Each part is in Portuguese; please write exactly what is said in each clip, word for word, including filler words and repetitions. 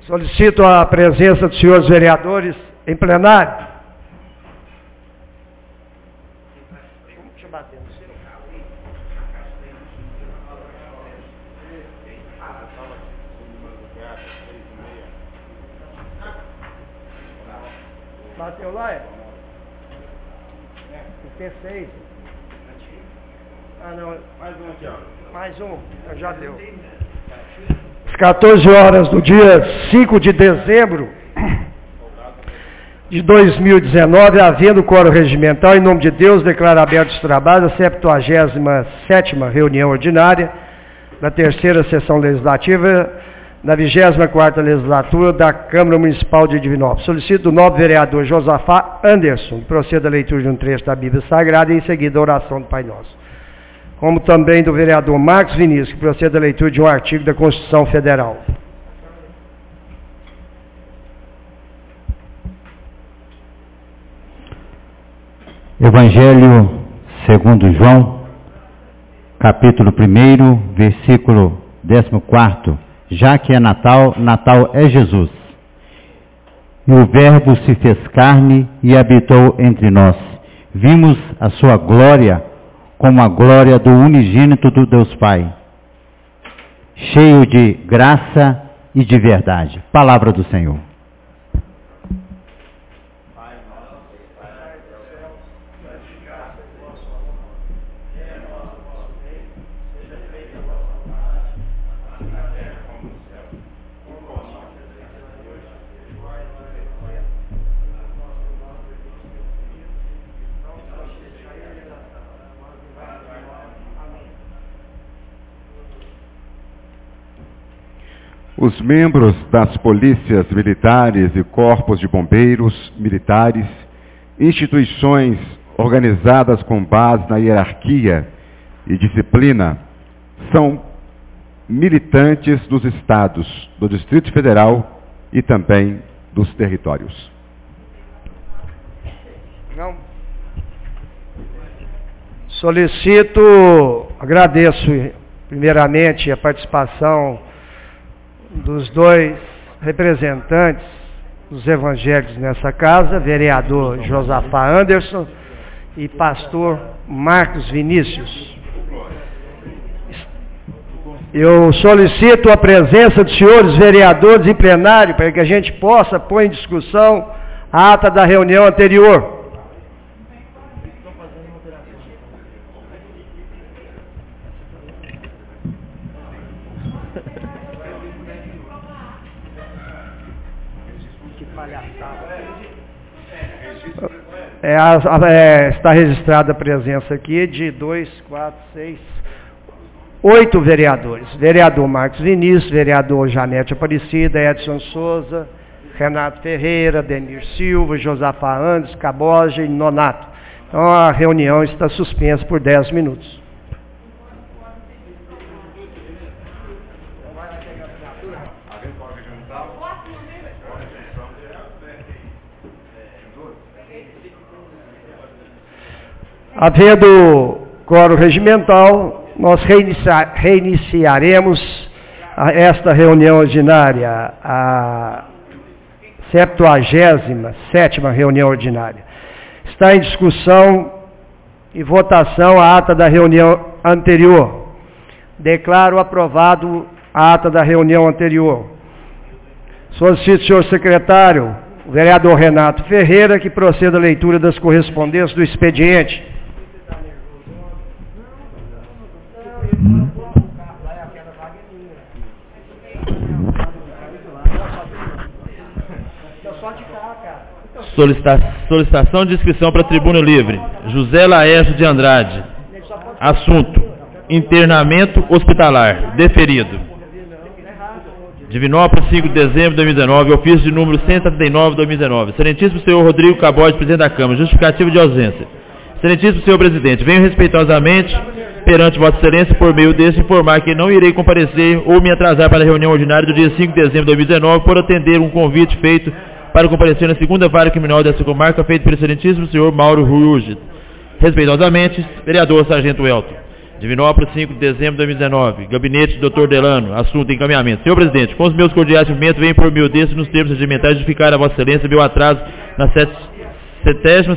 Solicito a presença dos senhores vereadores em plenário. Deixa eu bater no seu. Bateu lá, é? T seis. Ah, não. Mais um aqui, ó. Mais um. Já deu. Às quatorze horas do dia cinco de dezembro de dois mil e dezenove, havendo quórum regimental, em nome de Deus, declaro aberto os trabalhos da septuagésima sétima reunião ordinária da terceira sessão legislativa da vigésima quarta legislatura da Câmara Municipal de Divinópolis. Solicito do nobre vereador Josafá Anderson que proceda a leitura de um trecho da Bíblia Sagrada e em seguida a oração do Pai Nosso. Como também do vereador Marcos Vinícius, que proceda a leitura de um artigo da Constituição Federal. Evangelho segundo João, capítulo primeiro, versículo décimo quarto. Já que é Natal, Natal é Jesus. E o Verbo se fez carne e habitou entre nós. Vimos a sua glória como a glória do unigênito do Deus Pai, cheio de graça e de verdade. Palavra do Senhor. Os membros das polícias militares e corpos de bombeiros militares, instituições organizadas com base na hierarquia e disciplina, são militantes dos estados, do Distrito Federal e também dos territórios. Não. Solicito, agradeço primeiramente a participação dos dois representantes dos evangélicos nessa casa, vereador Josafá Anderson e pastor Marcos Vinícius. Eu solicito a presença dos senhores vereadores em plenário para que a gente possa pôr em discussão a ata da reunião anterior. É, é, está registrada a presença aqui de dois, quatro, seis, oito vereadores. Vereador Marcos Vinícius, vereador Janete Aparecida, Edson Souza, Renato Ferreira, Denir Silva, Josafá Andes, Caboja e Nonato. Então a reunião está suspensa por dez minutos. Havendo quórum regimental, nós reinicia, reiniciaremos a, esta reunião ordinária, a septuagésima sétima reunião ordinária. Está em discussão e votação a ata da reunião anterior. Declaro aprovado a ata da reunião anterior. Solicito, senhor secretário, o vereador Renato Ferreira, que proceda à leitura das correspondências do expediente. Solicita- solicitação de inscrição para tribuna livre. José Laércio de Andrade. Assunto: internamento hospitalar. Deferido. Divinópolis, cinco de dezembro de dois mil e dezenove. Ofício de número cento e setenta e nove de dois mil e dezenove. Excelentíssimo senhor Rodrigo Cabode, presidente da Câmara. Justificativo de ausência. Excelentíssimo senhor presidente, venho respeitosamente perante Vossa Excelência, por meio desse, informar que não irei comparecer ou me atrasar para a reunião ordinária do dia cinco de dezembro de dois mil e dezenove por atender um convite feito para comparecer na segunda vara criminal dessa comarca, feito pelo excelentíssimo senhor Mauro Ruge. Respeitosamente, vereador Sargento Elton. Divinópolis, cinco de dezembro de dois mil e dezenove. Gabinete do doutor Delano. Assunto: encaminhamento. Senhor presidente, com os meus cordiais cumprimentos, venho por meio desses, nos termos regimentares, justificar a Vossa Excelência meu atraso na centésima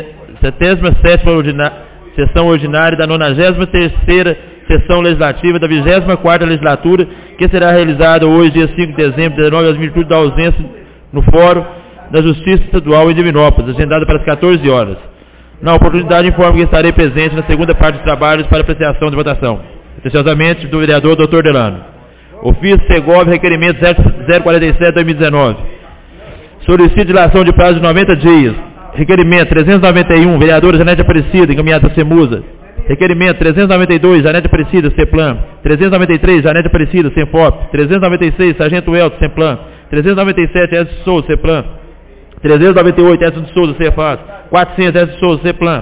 sétima ordina, sessão ordinária da nonagésima terceira sessão legislativa da vigésima quarta legislatura, que será realizada hoje, dia cinco de dezembro de dois mil e dezenove, às virtude da ausência no Fórum da Justiça Estadual em Divinópolis, agendada para as quatorze horas. Na oportunidade, informo que estarei presente na segunda parte dos trabalhos para apreciação de votação. Atenciosamente, do vereador doutor Delano. Ofício Segov, requerimento zero quarenta e sete de dois mil e dezenove. Solicito dilação de prazo de noventa dias. Requerimento trezentos e noventa e um, vereadora Janete Aparecida, encaminhada a Semusa. Requerimento trezentos e noventa e dois, Janete Aparecida, Ceplan. trezentos e noventa e três, Janete Aparecida, Senfop. trezentos e noventa e seis, Sargento Elton, Semplan. trezentos e noventa e sete, Edson Souza, Ceplan. trezentos e noventa e oito, Edson de Souza, Cefaz. quatrocentos, Edson de Souza, Ceplan.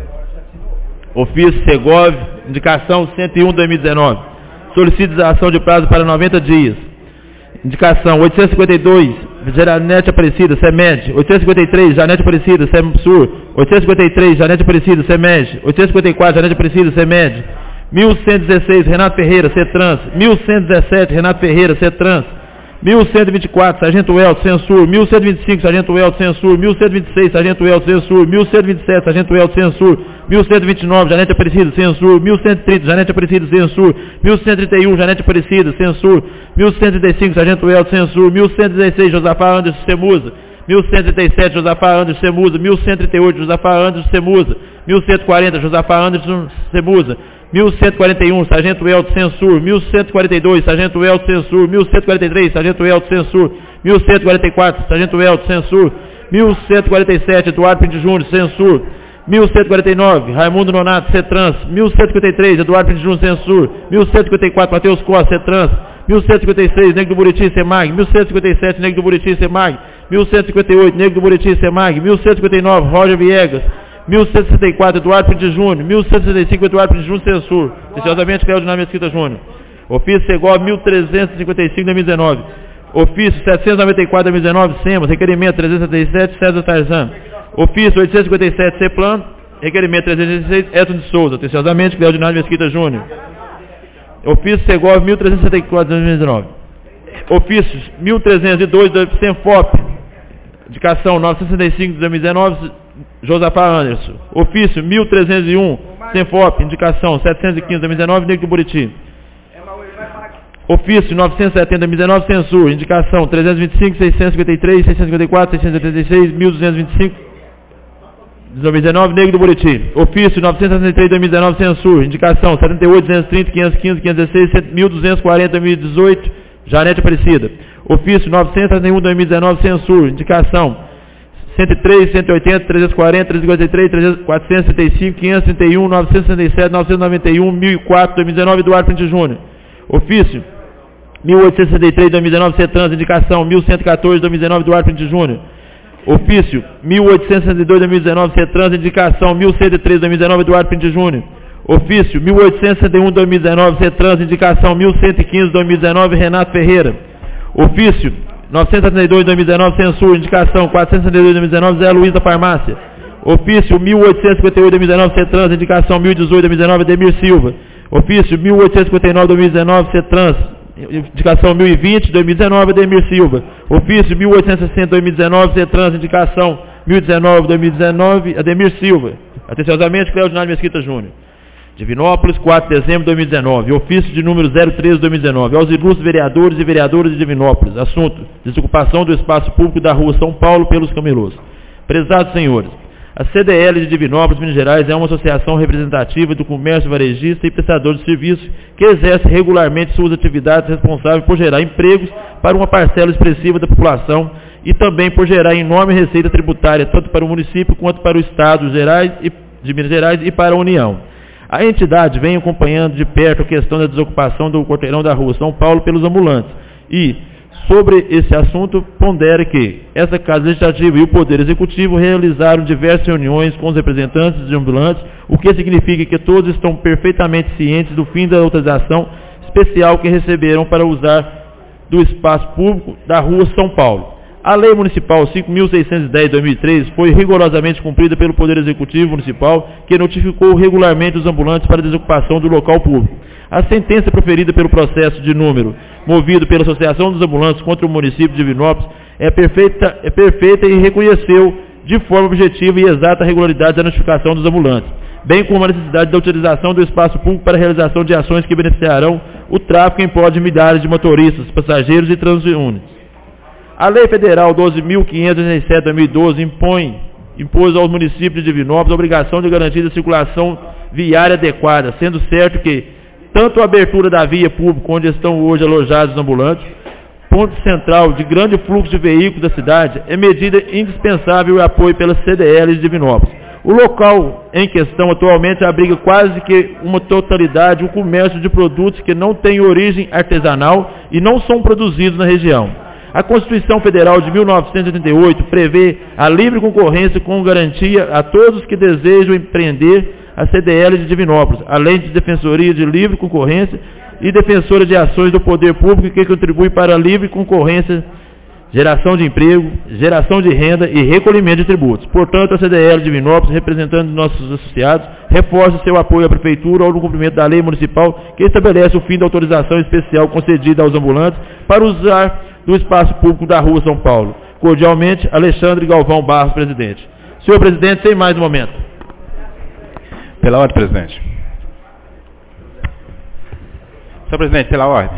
Ofício Segov, indicação cento e um de dois mil e dezenove. Solicitação de prazo para noventa dias. Indicação oitocentos e cinquenta e dois, Janete Aparecida, Semed. oitocentos e cinquenta e três, Janete Aparecida, Semsur. oitocentos e cinquenta e três, Janete Aparecida, Semed. oitocentos e cinquenta e quatro, Janete Aparecida, Semed. mil cento e dezesseis, Renato Ferreira, Cetrans. mil cento e dezessete, Renato Ferreira, Cetrans. mil cento e vinte e quatro, Sargento Elton, Censur. mil cento e vinte e cinco, Sargento Elton, Censur. mil cento e vinte e seis, Sargento Elton, Censur. mil cento e vinte e sete, Sargento Elton, Censur. mil cento e vinte e nove, Janete Aparecida, Censur. mil cento e trinta, Janete Aparecida, Censur. mil cento e trinta e um, Janete Aparecida, Censur. mil cento e trinta e cinco, Sargento Elton, Censur. mil cento e dezesseis, Josafá Anderson, Semusa. mil cento e trinta e sete, Josafá Anderson, Semusa. mil cento e trinta e oito, Josafá Anderson, Semusa. mil cento e quarenta, Josafá Anderson, Semusa. mil cento e quarenta e um, Sargento Elton, Censur. mil cento e quarenta e dois, Sargento Elton, Censur. mil cento e quarenta e três, Sargento Elton, Censur. mil cento e quarenta e quatro, Sargento Elton, Censur. mil cento e quarenta e sete, Eduardo Pinto Júnior, Censur. mil cento e quarenta e nove, Raimundo Nonato, Cetrans. mil cento e cinquenta e três, Eduardo Pinto Júnior, Censur. mil cento e cinquenta e quatro, Matheus Costa, Cetrans. mil cento e cinquenta e seis, Negro do Buriti, Semag. mil cento e cinquenta e sete, Negro do Buriti, Semag. mil cento e cinquenta e oito, Negro do Buriti, Semag. mil cento e cinquenta e nove, Roger Viegas. mil cento e sessenta e quatro, Eduardo Pinto Júnior. mil cento e sessenta e cinco, Eduardo Pinto Júnior, Censur. Atenciosamente, Cléo Dinâmica Mesquita Júnior. Ofício Segov, mil trezentos e cinquenta e cinco de dois mil e dezenove. Ofício setecentos e noventa e quatro de dois mil e dezenove, SEMAS. Requerimento trezentos e setenta e sete, César Tarzan. Ofício oitocentos e cinquenta e sete, Ceplan. Requerimento trezentos e dezesseis, Edson de Souza. Atenciosamente, Cléo Dinâmica Mesquita Júnior. Ofício Segov, mil trezentos e sessenta e quatro de dois mil e dezenove. Ofícios mil trezentos e dois, Senfop. Indicação novecentos e sessenta e cinco de dois mil e dezenove, Josafá Anderson. Ofício mil trezentos e um, Senfop. Indicação setecentos e quinze de dois mil e dezenove, Negro do Buriti. Ofício novecentos e setenta de dois mil e dezenove, Censur. Indicação trezentos e vinte e cinco, seiscentos e cinquenta e três, seiscentos e cinquenta e quatro, seiscentos e oitenta e seis, mil duzentos e vinte e cinco de dois mil e dezenove, Negro do Buriti. Ofício novecentos e sessenta e três de dois mil e dezenove, Censur. Indicação setenta e oito, duzentos e trinta, quinhentos e quinze, quinhentos e dezesseis, mil duzentos e quarenta de dois mil e dezoito, Janete Aparecida. Ofício novecentos e setenta e um de dois mil e dezenove, Censur. Indicação cento e três, cento e oitenta, trezentos e quarenta, trezentos e cinquenta e três, quatrocentos e trinta e cinco, quinhentos e trinta e um, novecentos e sessenta e sete, novecentos e noventa e um, mil e quatro, dois mil e dezenove, Eduardo Pinto Júnior. Ofício mil oitocentos e sessenta e três de dois mil e dezenove, Cetrans. Indicação mil cento e quatorze de dois mil e dezenove, Eduardo Pinto Júnior. Ofício mil oitocentos e sessenta e dois de dois mil e dezenove, Cetrans. Indicação mil cento e três de dois mil e dezenove, Eduardo Pinto Júnior. Ofício mil oitocentos e sessenta e um de dois mil e dezenove, Cetrans. Indicação mil cento e quinze de dois mil e dezenove, Renato Ferreira. Ofício novecentos e setenta e dois de dois mil e dezenove, Censur. Indicação quatrocentos e sessenta e dois de dois mil e dezenove, Zé Luiz da Farmácia. Ofício mil oitocentos e cinquenta e oito de dois mil e dezenove, Cetrans. Indicação mil e dezoito de dois mil e dezenove, Ademir Silva. Ofício mil oitocentos e cinquenta e nove de dois mil e dezenove, Cetrans. Indicação mil e vinte de dois mil e dezenove, Ademir Silva. Ofício mil oitocentos e sessenta de dois mil e dezenove, Cetrans. Indicação mil e dezenove de dois mil e dezenove, Ademir Silva. Atenciosamente, Cléo Dinâmica Mesquita Júnior. Divinópolis, quatro de dezembro de dois mil e dezenove. Ofício de número zero treze de dois mil e dezenove. Aos ilustres vereadores e vereadoras de Divinópolis. Assunto: desocupação do espaço público da rua São Paulo pelos camelôs. Prezados senhores, a C D L de Divinópolis, Minas Gerais, é uma associação representativa do comércio varejista e prestador de serviços que exerce regularmente suas atividades responsáveis por gerar empregos para uma parcela expressiva da população e também por gerar enorme receita tributária tanto para o município quanto para o Estado Gerais e, de Minas Gerais e para a União. A entidade vem acompanhando de perto a questão da desocupação do quarteirão da rua São Paulo pelos ambulantes e, sobre esse assunto, pondera que essa Casa Legislativa e o Poder Executivo realizaram diversas reuniões com os representantes de ambulantes, o que significa que todos estão perfeitamente cientes do fim da autorização especial que receberam para usar do espaço público da rua São Paulo. A Lei Municipal cinco mil seiscentos e dez de dois mil e três foi rigorosamente cumprida pelo Poder Executivo Municipal, que notificou regularmente os ambulantes para desocupação do local público. A sentença proferida pelo processo de número movido pela Associação dos Ambulantes contra o município de Divinópolis é perfeita, é perfeita e reconheceu de forma objetiva e exata a regularidade da notificação dos ambulantes, bem como a necessidade da utilização do espaço público para a realização de ações que beneficiarão o tráfego em prol de milhares de motoristas, passageiros e transeuntes. A Lei Federal doze mil quinhentos e oitenta e sete de dois mil e doze impõe, impôs aos municípios de Divinópolis a obrigação de garantir a circulação viária adequada, sendo certo que tanto a abertura da via pública, onde estão hoje alojados os ambulantes, ponto central de grande fluxo de veículos da cidade, é medida indispensável e apoio pela C D L de Divinópolis. O local em questão atualmente abriga quase que uma totalidade o comércio de produtos que não têm origem artesanal e não são produzidos na região. A Constituição Federal de mil novecentos e oitenta e oito prevê a livre concorrência com garantia a todos que desejam empreender a C D L de Divinópolis, além de Defensoria de Livre Concorrência e Defensora de Ações do Poder Público, que contribui para a livre concorrência, geração de emprego, geração de renda e recolhimento de tributos. Portanto, a C D L de Divinópolis, representando nossos associados, reforça seu apoio à Prefeitura ao cumprimento da lei municipal que estabelece o fim da autorização especial concedida aos ambulantes para usar do espaço público da Rua São Paulo. Cordialmente, Alexandre Galvão Barros, presidente. Senhor presidente, sem mais um momento. Pela ordem, presidente. Senhor presidente, pela ordem.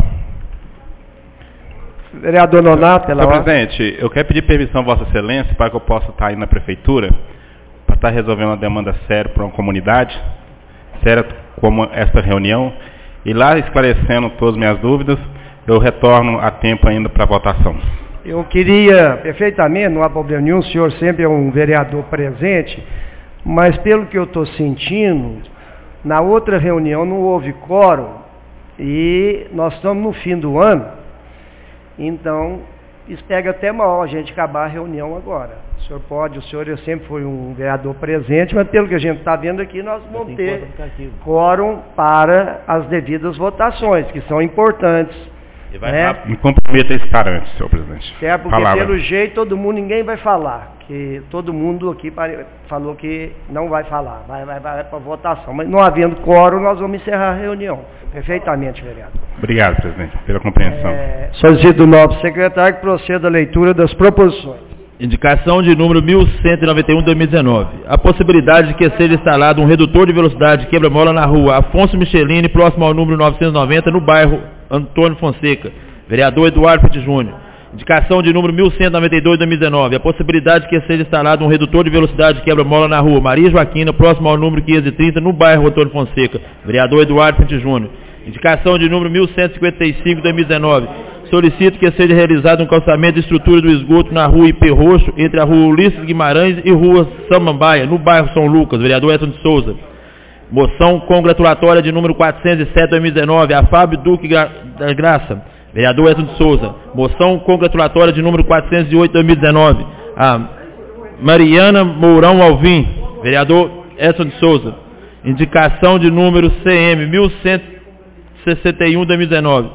Vereador Nonato, pela Senhor ordem. presidente, eu quero pedir permissão a Vossa Excelência para que eu possa estar aí na Prefeitura para estar resolvendo uma demanda séria para uma comunidade, séria como esta reunião, e lá esclarecendo todas as minhas dúvidas, eu retorno a tempo ainda para a votação. Eu queria, perfeitamente, não há problema nenhum, o senhor sempre é um vereador presente, mas pelo que eu estou sentindo, na outra reunião não houve quórum e nós estamos no fim do ano, então isso pega até mal a gente acabar a reunião agora. O senhor pode, o senhor eu sempre foi um vereador presente, mas pelo que a gente está vendo aqui, nós vamos ter quórum para as devidas votações, que são importantes. E vai né? Me comprometa a estar antes, senhor presidente. É, porque Palavra. pelo jeito todo mundo, ninguém vai falar, que todo mundo aqui pare... falou que não vai falar, vai, vai, vai para votação, mas não havendo quórum, nós vamos encerrar a reunião. Perfeitamente, vereador. Obrigado, presidente, pela compreensão. É, solicito o novo secretário que proceda a leitura das proposições. Indicação de número mil cento e noventa e um de dois mil e dezenove. A possibilidade de que seja instalado um redutor de velocidade quebra-mola na rua Afonso Michelini, próximo ao número novecentos e noventa, no bairro Antônio Fonseca. Vereador Eduardo Petit Júnior. Indicação de número mil cento e noventa e dois de dois mil e dezenove. A possibilidade de que seja instalado um redutor de velocidade quebra-mola na rua Maria Joaquina, próximo ao número quinhentos e trinta, no bairro Antônio Fonseca. Vereador Eduardo Petit Júnior. Indicação de número mil cento e cinquenta e cinco de dois mil e dezenove. Solicito que seja realizado um calçamento de estrutura do esgoto na rua I P Roxo, entre a rua Ulisses Guimarães e rua Samambaia, no bairro São Lucas. Vereador Edson de Souza. Moção congratulatória de número quatrocentos e sete de dois mil e dezenove, a Fábio Duque da Graça. Vereador Edson de Souza. Moção congratulatória de número quatrocentos e oito de dois mil e dezenove, a Mariana Mourão Alvim. Vereador Edson de Souza. Indicação de número C M mil cento e sessenta e um de dois mil e dezenove.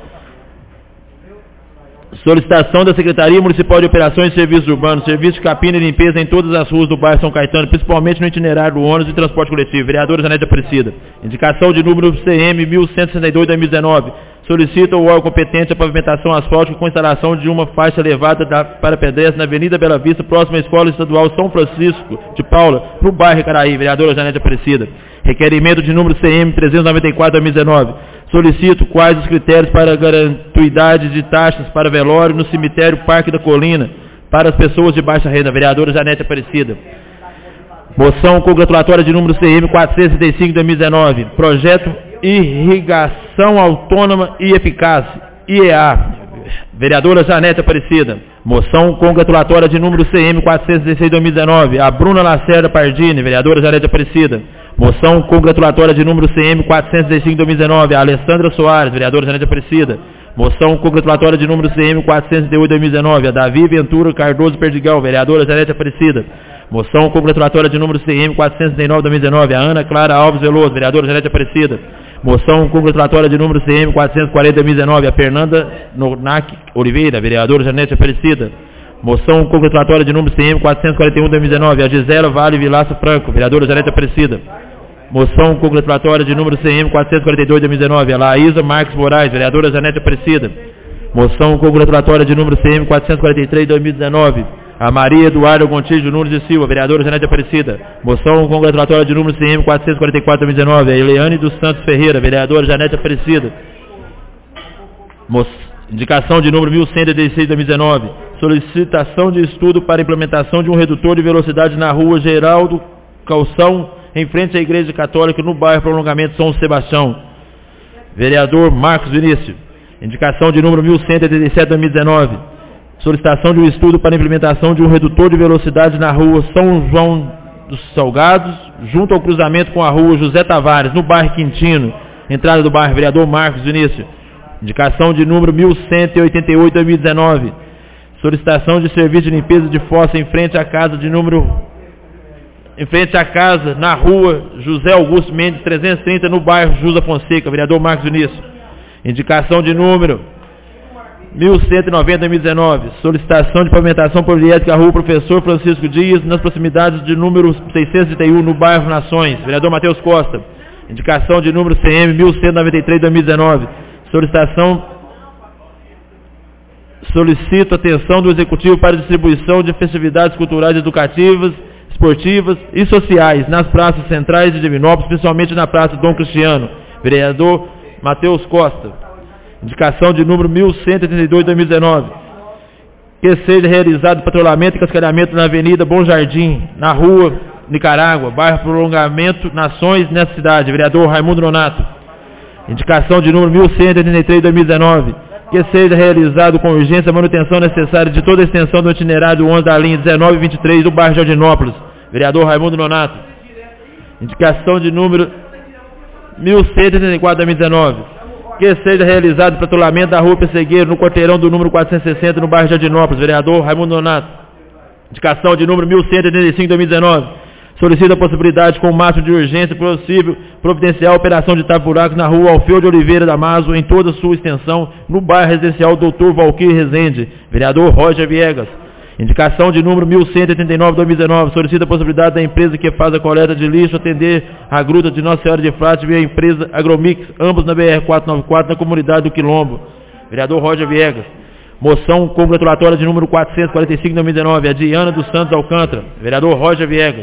Solicitação da Secretaria Municipal de Operações e Serviços Urbanos, serviço de capina e limpeza em todas as ruas do bairro São Caetano, principalmente no itinerário do ônibus e transporte coletivo. Vereadora Janete Aparecida. Indicação de número C M mil cento e sessenta e dois de dois mil e dezenove. Solicita o órgão competente a pavimentação asfáltica com instalação de uma faixa elevada da, para pedestres na Avenida Bela Vista, próxima à Escola Estadual São Francisco de Paula, no bairro Caraí. Vereadora Janete Aparecida. Requerimento de número C M trezentos e noventa e quatro de dois mil e dezenove. Solicito quais os critérios para a gratuidade de taxas para velório no cemitério Parque da Colina para as pessoas de baixa renda. Vereadora Janete Aparecida. Moção congratulatória de número C M quatrocentos e trinta e cinco de dois mil e dezenove. Projeto Irrigação Autônoma e Eficaz, I E A. Vereadora Janete Aparecida. Moção congratulatória de número C M quatrocentos e dezesseis de dois mil e dezenove. A Bruna Lacerda Pardini. Vereadora Janete Aparecida. Moção congratulatória de número C M quatrocentos e dezesseis de dois mil e dezenove, a Alessandra Soares, vereadora Janete Aparecida. Moção congratulatória de número C M quatrocentos e oito de dois mil e dezenove, a Davi Ventura Cardoso Perdigão, vereadora Janete Aparecida. Moção congratulatória de número C M quatrocentos e trinta e nove de dois mil e dezenove, a Ana Clara Alves Veloso, vereadora Janete Aparecida. Moção congratulatória de número C M quatrocentos e quarenta de dois mil e dezenove, a Fernanda Nonac Oliveira, vereadora Janete Aparecida. Moção congratulatória de número C M quatrocentos e quarenta e um de dois mil e dezenove, a Gisela Vale Vilaça Franco, vereadora Janete Aparecida. Moção congratulatória de número C M quatrocentos e quarenta e dois de dois mil e dezenove, a Laísa Marques Moraes, vereadora Janete Aparecida. Moção congratulatória de número C M quatrocentos e quarenta e três de dois mil e dezenove, a Maria Eduardo Gontijo Nunes de Silva, vereadora Janete Aparecida. Moção congratulatória de número C M quatrocentos e quarenta e quatro de dois mil e dezenove, a Eliane dos Santos Ferreira, vereadora Janete Aparecida. Mo... Indicação de número mil cento e dezesseis de dois mil e dezenove, solicitação de estudo para implementação de um redutor de velocidade na rua Geraldo Calção, em frente à Igreja Católica, no bairro Prolongamento São Sebastião. Vereador Marcos Vinícius. Indicação de número mil cento e oitenta e sete de dois mil e dezenove, solicitação de um estudo para implementação de um redutor de velocidade na rua São João dos Salgados, junto ao cruzamento com a rua José Tavares, no bairro Quintino, entrada do bairro. Vereador Marcos Vinícius. Indicação de número mil cento e oitenta e oito de dois mil e dezenove, solicitação de serviço de limpeza de fossa em frente à casa de número em frente à casa na rua José Augusto Mendes trezentos e trinta, no bairro Jusa Fonseca. Vereador Marcos Vinícius. Indicação de número mil cento e noventa de dois mil e dezenove, solicitação de pavimentação poliédrica à rua Professor Francisco Dias, nas proximidades de número seiscentos e trinta e um, no bairro Nações. Vereador Matheus Costa. Indicação de número C M mil cento e noventa e três de dois mil e dezenove, solicitação solicito atenção do Executivo para distribuição de festividades culturais, educativas, esportivas e sociais nas praças centrais de Divinópolis, principalmente na Praça Dom Cristiano. Vereador Matheus Costa. Indicação de número mil cento e trinta e dois de dois mil e dezenove, que seja realizado patrulhamento e cascalhamento na Avenida Bom Jardim, na Rua Nicarágua, bairro Prolongamento Nações, nessa cidade. Vereador Raimundo Nonato. Indicação de número mil cento e oitenta e três de dois mil e dezenove, que seja realizado com urgência a manutenção necessária de toda a extensão do itinerário onze da linha dezenove e vinte e três do bairro Jardinópolis. Vereador Raimundo Nonato. Indicação de número mil cento e oitenta e quatro de dois mil e dezenove, que seja realizado o patrulhamento da rua Pessegueiro, no quarteirão do número quatrocentos e sessenta, no bairro Jardinópolis. Vereador Raimundo Nonato. Indicação de número mil cento e oitenta e cinco de dois mil e dezenove, solicita a possibilidade, com o máximo de urgência possível, providenciar a operação de tapa-buracos na rua Alfeu de Oliveira Damaso, em toda a sua extensão, no bairro residencial doutor Valquir Rezende. Vereador Roger Viegas. Indicação de número mil cento e oitenta e nove de dois mil e dezenove, solicita a possibilidade da empresa que faz a coleta de lixo atender a gruta de Nossa Senhora de Frade via a empresa Agromix, ambos na B R quatrocentos e noventa e quatro, na comunidade do Quilombo. Vereador Roger Viegas. Moção congratulatória de número quatrocentos e quarenta e cinco de dois mil e dezenove, a Diana dos Santos Alcântara. Vereador Roger Viegas.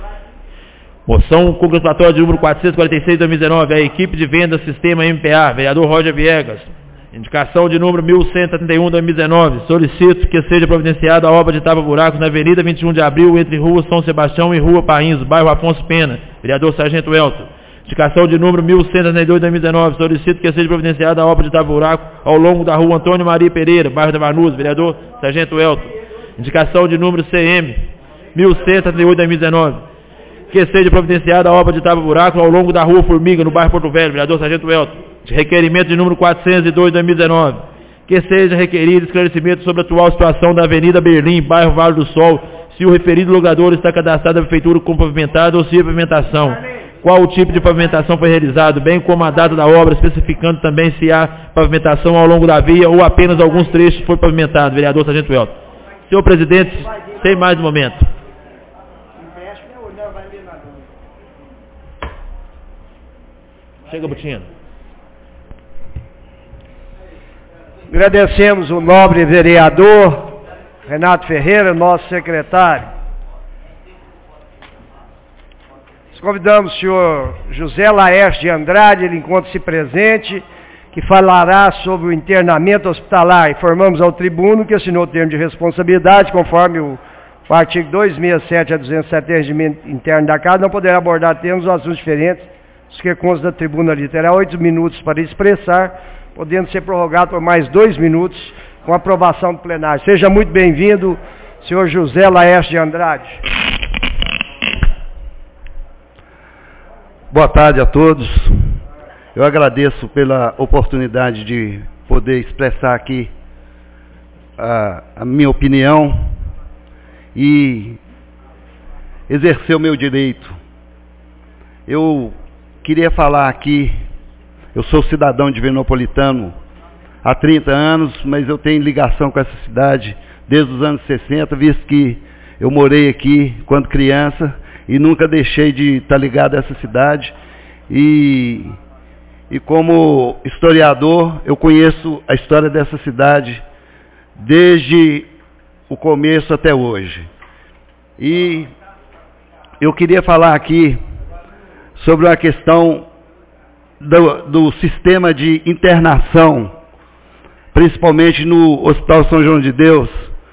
Moção congratulatória de número quatrocentos e quarenta e seis de dois mil e dezenove, a equipe de venda Sistema M P A. Vereador Roger Viegas. Indicação de número mil cento e setenta e um de dois mil e dezenove, solicito que seja providenciada a obra de tapa-buracos na Avenida vinte e um de abril, entre Rua São Sebastião e Rua Painzo, bairro Afonso Pena. Vereador Sargento Elton. Indicação de número mil cento e setenta e dois de dois mil e dezenove, solicito que seja providenciada a obra de tapa-buraco ao longo da Rua Antônio Maria Pereira, bairro da Vanusa. Vereador Sargento Elton. Indicação de número C M mil cento e setenta e oito de dois mil e dezenove, que seja providenciada a obra de tapa-buraco ao longo da Rua Formiga, no bairro Porto Velho. Vereador Sargento Elton. Requerimento de número quatrocentos e dois de dois mil e dezenove, que seja requerido esclarecimento sobre a atual situação da Avenida Berlim, bairro Vale do Sol, se o referido logador está cadastrado na prefeitura como pavimentado ou se é pavimentação, qual o tipo de pavimentação foi realizado, bem como a data da obra, especificando também se há pavimentação ao longo da via ou apenas alguns trechos foi pavimentado. Vereador Sargento Elton. Senhor presidente, sem mais um momento. Chega, Butino. Agradecemos o nobre vereador Renato Ferreira, nosso secretário. Convidamos o senhor José Laércio de Andrade, ele encontra-se presente, que falará sobre o internamento hospitalar. Informamos ao tribuno que assinou o termo de responsabilidade, conforme o, o artigo duzentos e sessenta e sete a duzentos e setenta, regimento interno da Casa, não poderá abordar temas ou assuntos diferentes, os que constam da tribuna ali. Terá oito minutos para expressar, podendo ser prorrogado por mais dois minutos, com aprovação do plenário. Seja muito bem-vindo, senhor José Laércio de Andrade. Boa tarde a todos. Eu agradeço pela oportunidade de poder expressar aqui a, a minha opinião e exercer o meu direito. Eu queria falar aqui, eu sou cidadão de Divinopolitano há trinta anos, mas eu tenho ligação com essa cidade desde os anos sessenta, visto que eu morei aqui quando criança e nunca deixei de estar ligado a essa cidade. E, e como historiador, eu conheço a história dessa cidade desde o começo até hoje. E eu queria falar aqui sobre a questão do, do sistema de internação, principalmente no Hospital São João de Deus,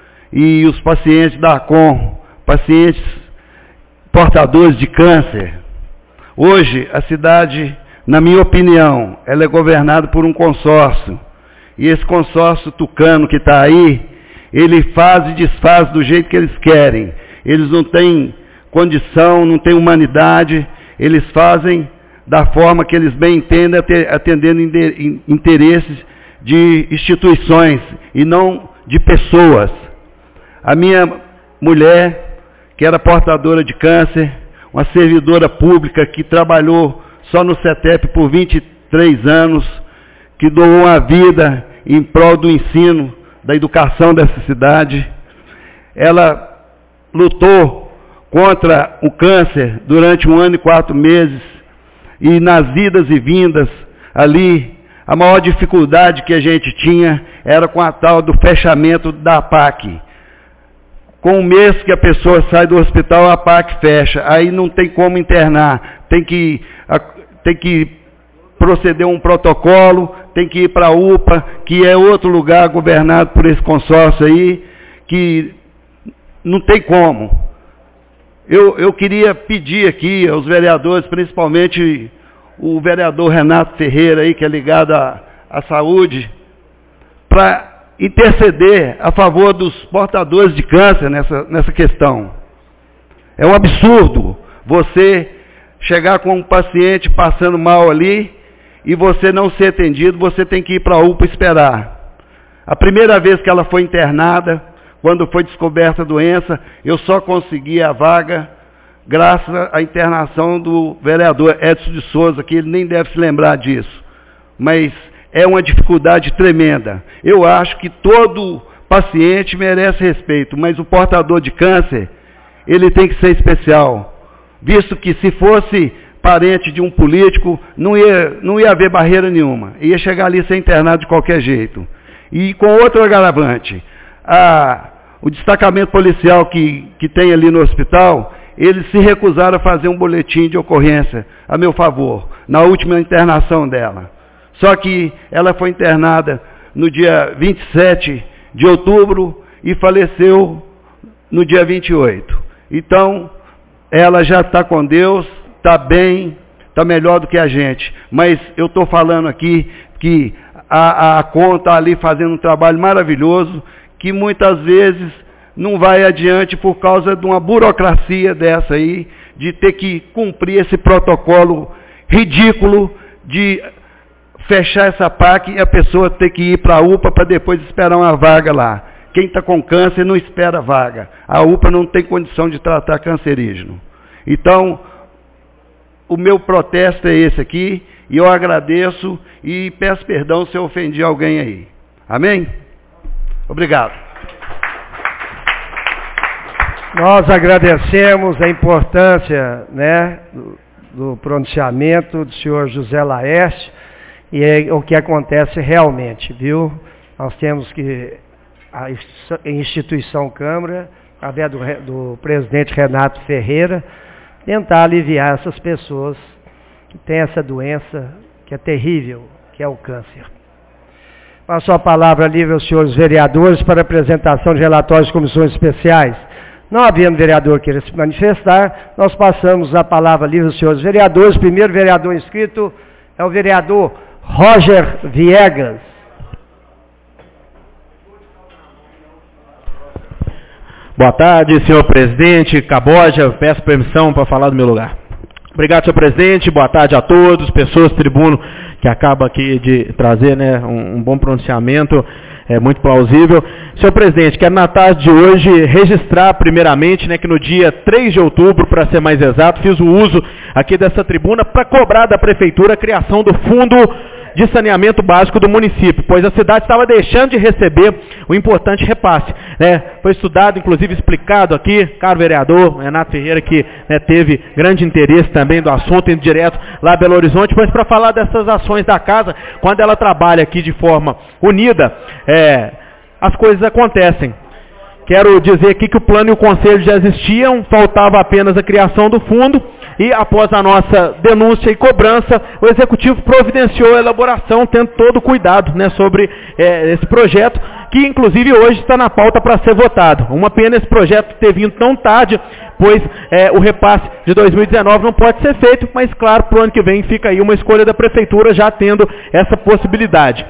e os pacientes da ACOM, pacientes portadores de câncer. Hoje, a cidade, na minha opinião, ela é governada por um consórcio. E esse consórcio tucano que está aí, ele faz e desfaz do jeito que eles querem. Eles não têm condição, não têm humanidade, eles fazem da forma que eles bem entendem, atendendo interesses de instituições e não de pessoas. A minha mulher, que era portadora de câncer, uma servidora pública que trabalhou só no CETEP por vinte e três anos, que doou a vida em prol do ensino, da educação dessa cidade. Ela lutou contra o câncer durante um ano e quatro meses, e nas idas e vindas ali, a maior dificuldade que a gente tinha era com a tal do fechamento da A P A C. Com o mês que a pessoa sai do hospital, a A P A C fecha. Aí não tem como internar. Tem que, tem que proceder um protocolo, tem que ir para a U P A, que é outro lugar governado por esse consórcio aí, que não tem como. Eu, eu queria pedir aqui aos vereadores, principalmente o vereador Renato Ferreira, aí, que é ligado à, à saúde, para interceder a favor dos portadores de câncer nessa, nessa questão. É um absurdo você chegar com um paciente passando mal ali e você não ser atendido, você tem que ir para a U P A esperar. A primeira vez que ela foi internada, quando foi descoberta a doença, eu só consegui a vaga graças à internação do vereador Edson de Souza, que ele nem deve se lembrar disso. Mas é uma dificuldade tremenda. Eu acho que todo paciente merece respeito, mas o portador de câncer, ele tem que ser especial. Visto que se fosse parente de um político, não ia, não ia haver barreira nenhuma. Ia chegar ali ser internado de qualquer jeito. E com outro agravante, a, o destacamento policial que, que tem ali no hospital, eles se recusaram a fazer um boletim de ocorrência a meu favor, na última internação dela. Só que ela foi internada no dia vinte e sete de outubro e faleceu no dia vinte e oito. Então, ela já está com Deus, está bem, está melhor do que a gente. Mas eu estou falando aqui que a, a ACOM está ali fazendo um trabalho maravilhoso, que muitas vezes não vai adiante por causa de uma burocracia dessa aí, de ter que cumprir esse protocolo ridículo de fechar essa P A C e a pessoa ter que ir para a U P A para depois esperar uma vaga lá. Quem está com câncer não espera vaga. A U P A não tem condição de tratar cancerígeno. Então, o meu protesto é esse aqui, e eu agradeço e peço perdão se eu ofendi alguém aí. Amém? Obrigado. Nós agradecemos a importância, né, do, do pronunciamento do senhor José Laércio, e é o que acontece realmente, viu? Nós temos que, a instituição Câmara, através do, do presidente Renato Ferreira, tentar aliviar essas pessoas que têm essa doença que é terrível, que é o câncer. Passo a palavra livre aos senhores vereadores para apresentação de relatórios de comissões especiais. Não havendo vereador queira se manifestar, nós passamos a palavra livre aos senhores vereadores. O primeiro vereador inscrito é o vereador Roger Viegas. Boa tarde, senhor presidente Caboja, peço permissão para falar do meu lugar. Obrigado, senhor presidente, boa tarde a todos, pessoas, tribuno, que acaba aqui de trazer, né, um, um bom pronunciamento, é muito plausível. Senhor presidente, quero na tarde de hoje registrar primeiramente, né, que no dia três de outubro, para ser mais exato, fiz o uso aqui dessa tribuna para cobrar da prefeitura a criação do fundo de saneamento básico do município, pois a cidade estava deixando de receber o importante repasse. Né? Foi estudado, inclusive explicado aqui, caro vereador Renato Ferreira, que né, teve grande interesse também do assunto, indo direto lá a Belo Horizonte, mas para falar dessas ações da casa, quando ela trabalha aqui de forma unida, é, as coisas acontecem. Quero dizer aqui que o plano e o conselho já existiam, faltava apenas a criação do fundo e após a nossa denúncia e cobrança, o Executivo providenciou a elaboração, tendo todo o cuidado né, sobre é, esse projeto, que inclusive hoje está na pauta para ser votado. Uma pena esse projeto ter vindo tão tarde, pois é, o repasse de dois mil e dezenove não pode ser feito, mas claro, para o ano que vem fica aí uma escolha da Prefeitura já tendo essa possibilidade.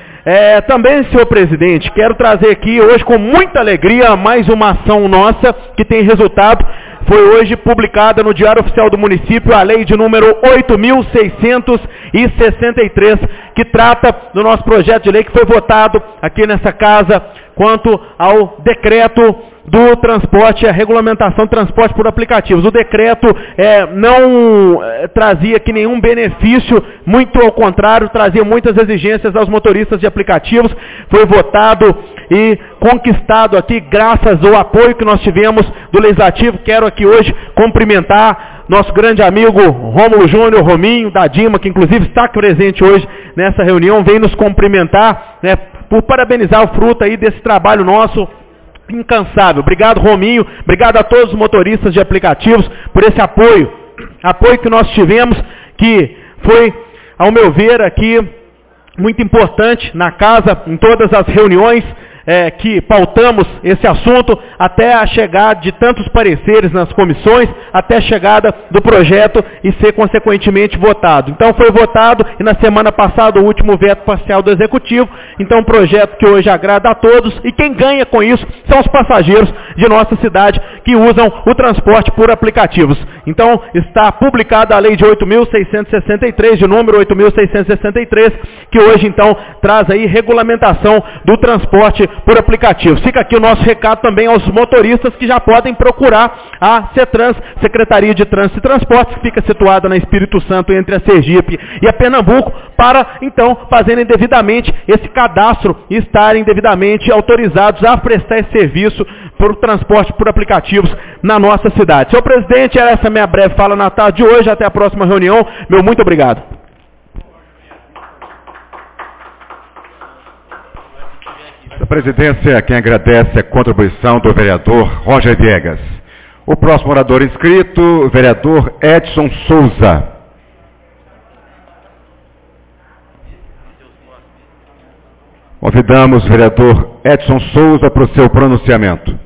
É, também, senhor presidente, quero trazer aqui hoje com muita alegria mais uma ação nossa que tem resultado. Foi hoje publicada no Diário Oficial do Município a lei de número oito mil seiscentos e sessenta e três, que trata do nosso projeto de lei que foi votado aqui nessa casa quanto ao decreto do transporte, a regulamentação do transporte por aplicativos. O decreto é, não é, trazia aqui nenhum benefício, muito ao contrário, trazia muitas exigências aos motoristas de aplicativos. Foi votado e conquistado aqui graças ao apoio que nós tivemos do Legislativo. Quero aqui hoje cumprimentar nosso grande amigo Rômulo Júnior, Rominho, da Dima, que inclusive está presente hoje nessa reunião, vem nos cumprimentar, né, por parabenizar o fruto aí desse trabalho nosso incansável. Obrigado, Rominho, obrigado a todos os motoristas de aplicativos por esse apoio, apoio que nós tivemos, que foi, ao meu ver, aqui, muito importante na casa, em todas as reuniões, É, que pautamos esse assunto até a chegada de tantos pareceres nas comissões, até a chegada do projeto e ser consequentemente votado. Então foi votado e na semana passada o último veto parcial do Executivo, então um projeto que hoje agrada a todos e quem ganha com isso são os passageiros de nossa cidade que usam o transporte por aplicativos. Então está publicada a lei de oito mil seiscentos e sessenta e três, de número oito mil seiscentos e sessenta e três, que hoje então traz aí regulamentação do transporte por aplicativos. Fica aqui o nosso recado também aos motoristas que já podem procurar a CETRANS, Secretaria de Trânsito e Transportes, que fica situada na Espírito Santo entre a Sergipe e a Pernambuco, para então fazerem devidamente esse cadastro e estarem devidamente autorizados a prestar esse serviço por transporte por aplicativos na nossa cidade. Senhor presidente, essa é a minha breve fala na tarde de hoje. Até a próxima reunião. Meu muito obrigado. A presidência, quem agradece a contribuição do vereador Roger Viegas. O próximo orador inscrito, vereador Edson Souza. Convidamos o vereador Edson Souza para o seu pronunciamento.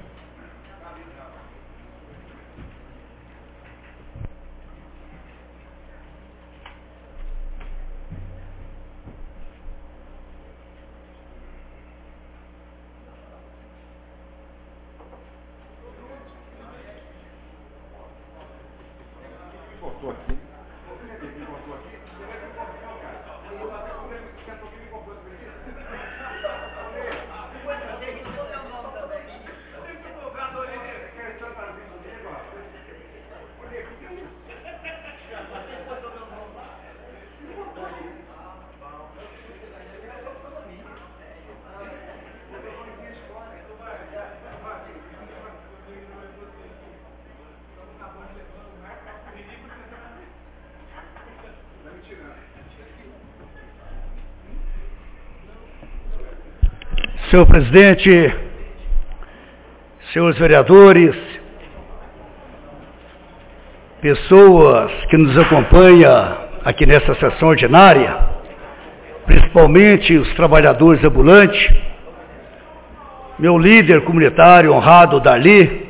Senhor presidente, senhores vereadores, pessoas que nos acompanham aqui nessa sessão ordinária, principalmente os trabalhadores ambulantes, meu líder comunitário honrado Darli,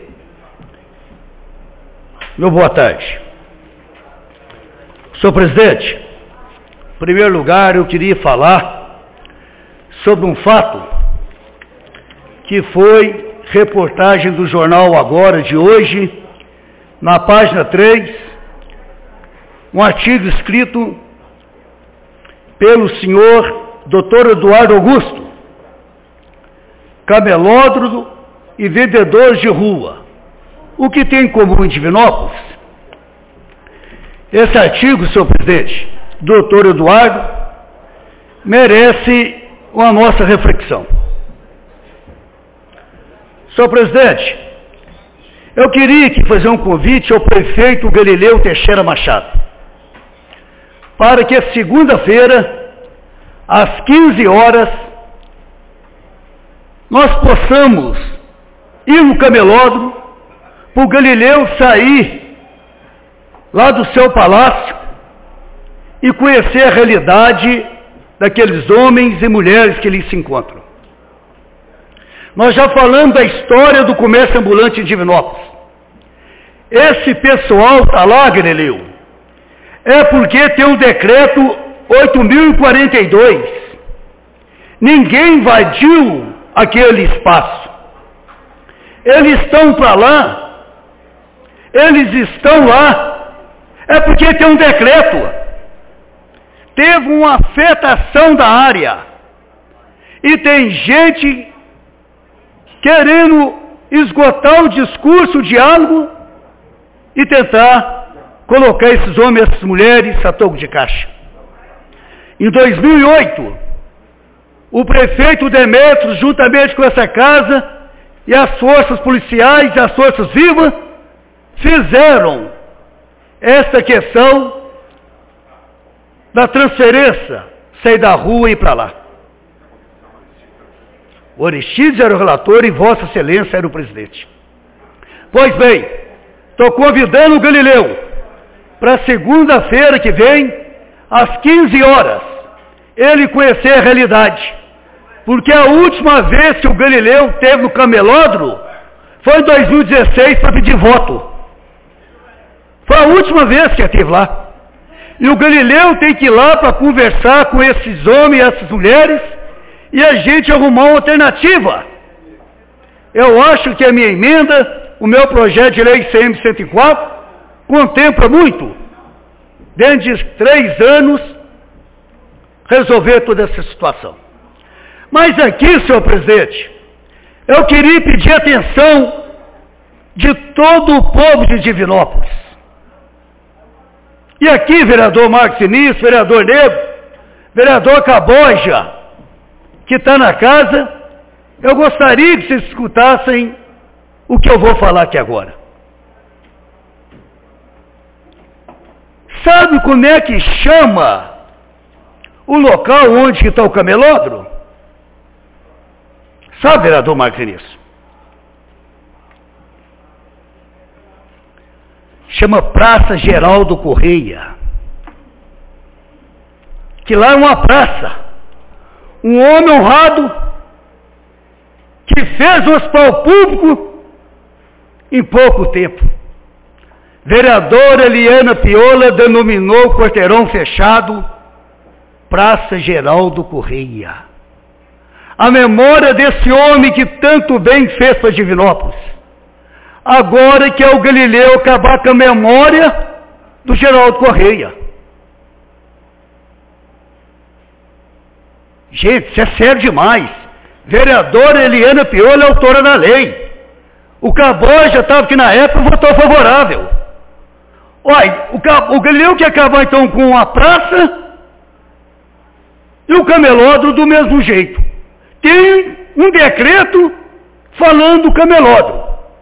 meu boa tarde. Senhor presidente, em primeiro lugar eu queria falar sobre um fato que foi reportagem do jornal Agora de hoje, na página três, um artigo escrito pelo senhor doutor Eduardo Augusto, camelódromo e vendedor de rua. O que tem em comum em Divinópolis? Esse artigo, senhor presidente, doutor Eduardo, merece a nossa reflexão. Senhor presidente, eu queria aqui fazer um convite ao prefeito Galileu Teixeira Machado, para que segunda-feira, às quinze horas, nós possamos ir no camelódromo, para o Galileu sair lá do seu palácio e conhecer a realidade daqueles homens e mulheres que ali se encontram. Nós já falamos da história do comércio ambulante em Divinópolis. Esse pessoal está lá, Galileu, é porque tem o decreto oito mil e quarenta e dois. Ninguém invadiu aquele espaço. Eles estão para lá, eles estão lá, é porque tem um decreto. Teve uma afetação da área. E tem gente querendo esgotar o discurso, o diálogo e tentar colocar esses homens e essas mulheres a toco de caixa. Em dois mil e oito, o prefeito Demetrios, juntamente com essa casa e as forças policiais e as forças vivas, fizeram essa questão da transferência, sair da rua e ir para lá. O Aristides era o relator e Vossa Excelência era o presidente. Pois bem, estou convidando o Galileu para segunda-feira que vem, às quinze horas, ele conhecer a realidade. Porque a última vez que o Galileu esteve no camelódromo foi em dois mil e dezesseis para pedir voto. Foi a última vez que ele esteve lá. E o Galileu tem que ir lá para conversar com esses homens e essas mulheres e a gente arrumar uma alternativa. Eu acho que a minha emenda, o meu projeto de lei C M cento e quatro, contempla muito, dentro de três anos, resolver toda essa situação. Mas aqui, senhor presidente, eu queria pedir atenção de todo o povo de Divinópolis. E aqui, vereador Marcos Sinistro, vereador Negro, vereador Caboja, que está na casa, eu gostaria que vocês escutassem o que eu vou falar aqui agora. Sabe como é que chama o local onde está o camelódromo? Sabe, vereador Marcos Sinistro? Chama Praça Geraldo Correia. Que lá é uma praça. Um homem honrado que fez o hospital público em pouco tempo. Vereadora Eliana Piola denominou o quarteirão fechado Praça Geraldo Correia. A memória desse homem que tanto bem fez para Divinópolis. Agora que é o Galileu acabar com a memória do Geraldo Correia. Gente, isso é sério demais. Vereadora Eliana Piola é autora da lei. O Caboja estava aqui na época e votou favorável. Olha, o, o Galileu quer acabar então com a praça e o camelódromo do mesmo jeito. Tem um decreto falando do camelódromo.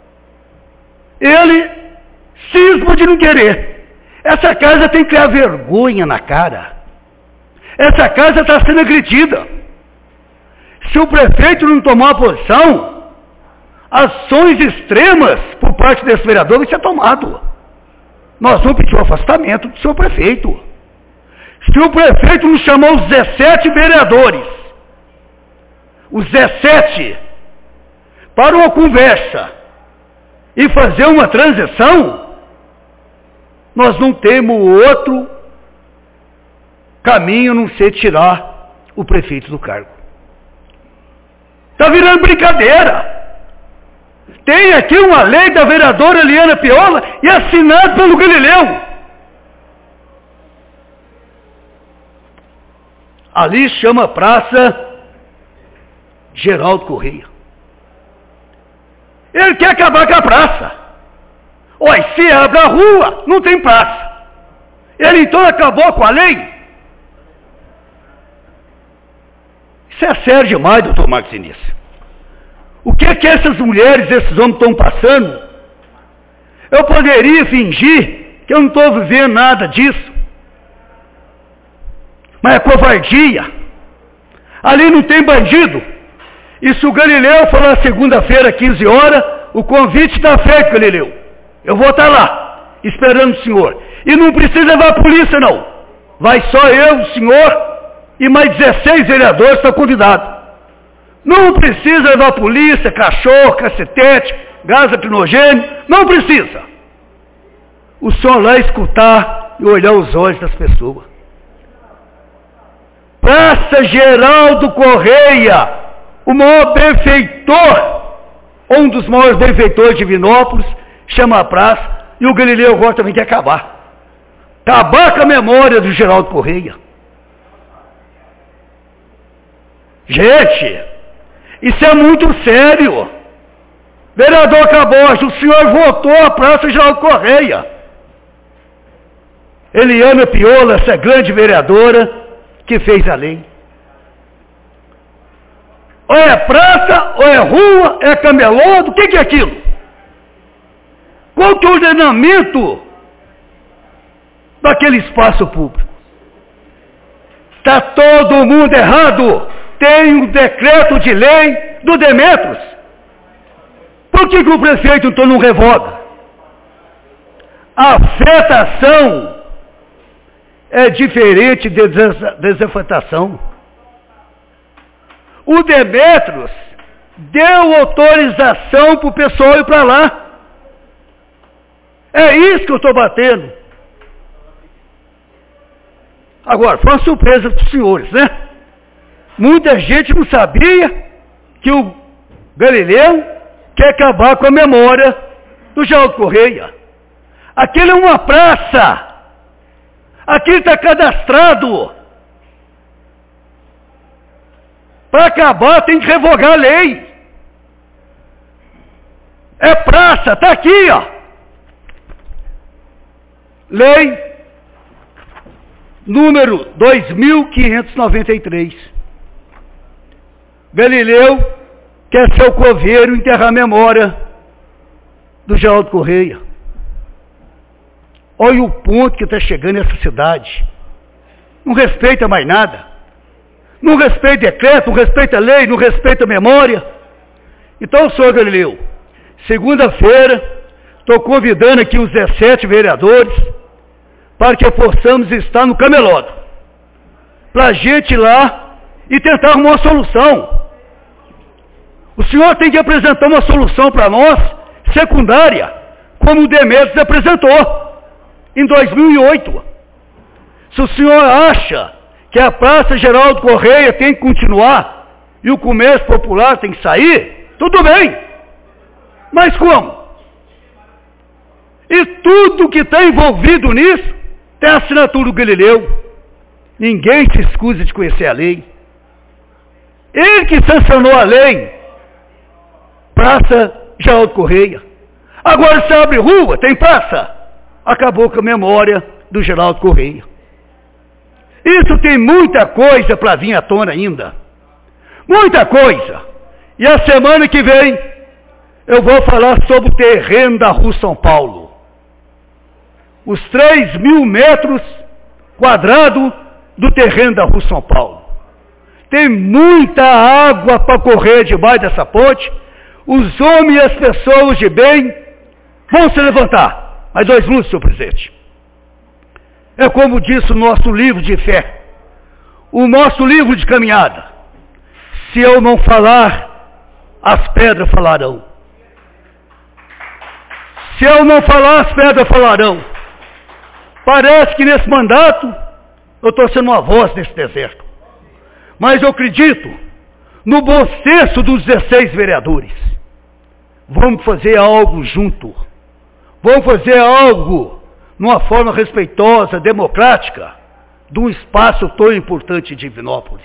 Ele cisma de não querer. Essa casa tem que criar vergonha na cara. Essa casa está sendo agredida. Se o prefeito não tomar uma posição, ações extremas por parte desse vereador vai ser tomado. Nós vamos pedir o afastamento do seu prefeito. Se o prefeito não chamar os dezessete vereadores, os dezessete, para uma conversa e fazer uma transição, nós não temos outro caminho a não ser tirar o prefeito do cargo. Está virando brincadeira. Tem aqui uma lei da vereadora Eliana Piola e assinada pelo Galileu. Ali chama Praça Geraldo Correia. Ele quer acabar com a praça. Olha, se abre a rua, não tem praça. Ele então acabou com a lei. Isso é sério demais, doutor Marcos Início. O que é que essas mulheres, esses homens estão passando? Eu poderia fingir que eu não estou vivendo nada disso. Mas é covardia. Ali não tem bandido. E se o Galileu falar segunda-feira, quinze horas, o convite está feito, Galileu. Eu vou estar lá, esperando o senhor. E não precisa levar a polícia, não. Vai só eu, o senhor e mais dezesseis vereadores estão convidados. Não precisa levar a polícia, cachorro, cacetete, gás lacrimogêneo. Não precisa. O senhor lá escutar e olhar os olhos das pessoas. Praça Geraldo Correia, o maior benfeitor, um dos maiores benfeitores de Divinópolis, chama a praça, e o Galileu agora também quer acabar. Acabar com a memória do Geraldo Correia. Gente, isso é muito sério. Vereador Cabocha, o senhor votou a praça Geraldo Correia. Eliana Piola, essa grande vereadora, que fez a lei. Ou é praça, ou é rua, é camelô, o que, que é aquilo? Qual que é o ordenamento daquele espaço público? Está todo mundo errado. Tem um decreto de lei do Demetros. Por que, que o prefeito então não revoga? A afetação é diferente de desafetação. O Demetros deu autorização para o pessoal ir para lá. É isso que eu estou batendo. Agora, foi uma surpresa para os senhores, né? Muita gente não sabia que o Galileu quer acabar com a memória do Geraldo Correia. Aquilo é uma praça. Aquilo está cadastrado. Para acabar tem que revogar a lei. É praça, está aqui, ó. Lei número dois mil quinhentos e noventa e três. Galileu quer ser o coveiro e enterrar a memória do Geraldo Correia. Olha o ponto que está chegando essa cidade. Não respeita mais nada. Não respeita decreto, não respeita lei, não respeita a memória. Então, senhor Galileu, segunda-feira, estou convidando aqui os dezessete vereadores para que possamos estar no camelódromo. Para a gente ir lá e tentar arrumar uma solução. O senhor tem que apresentar uma solução para nós, secundária, como o Demetros apresentou em dois mil e oito. Se o senhor acha que a Praça Geraldo Correia tem que continuar e o comércio popular tem que sair, tudo bem. Mas como? E tudo que está envolvido nisso tem a assinatura do Galileu. Ninguém se escusa de conhecer a lei. Ele que sancionou a lei. Praça Geraldo Correia. Agora se abre rua, tem praça. Acabou com a memória do Geraldo Correia. Isso tem muita coisa para vir à tona ainda. Muita coisa. E a semana que vem eu vou falar sobre o terreno da Rua São Paulo. Os três mil metros quadrados do terreno da Rua São Paulo. Tem muita água para correr debaixo dessa ponte. Os homens e as pessoas de bem vão se levantar. Mas dois minutos, senhor presidente. É como disse o nosso livro de fé. O nosso livro de caminhada. Se eu não falar, as pedras falarão. Se eu não falar, as pedras falarão. Parece que nesse mandato eu estou sendo uma voz nesse deserto. Mas eu acredito no bom senso dos dezesseis vereadores. Vamos fazer algo junto. Vamos fazer algo numa forma respeitosa, democrática, de um espaço tão importante de Divinópolis.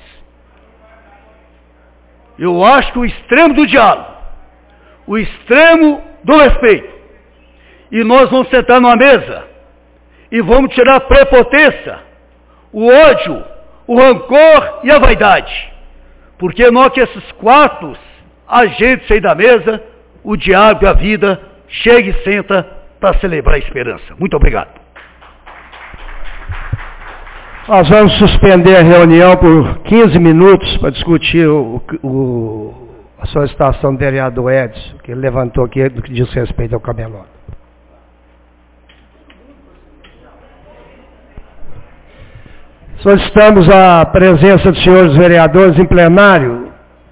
Eu acho que o extremo do diálogo, o extremo do respeito, e nós vamos sentar numa mesa e vamos tirar a prepotência, o ódio, o rancor e a vaidade. Porque nós que esses quatro agentes aí da mesa, o diabo e a vida, chega e senta para celebrar a esperança. Muito obrigado. Nós vamos suspender a reunião por quinze minutos para discutir o, o, a solicitação do vereador Edson, que ele levantou aqui do que diz respeito ao camelódromo. Solicitamos a presença dos senhores vereadores em plenário.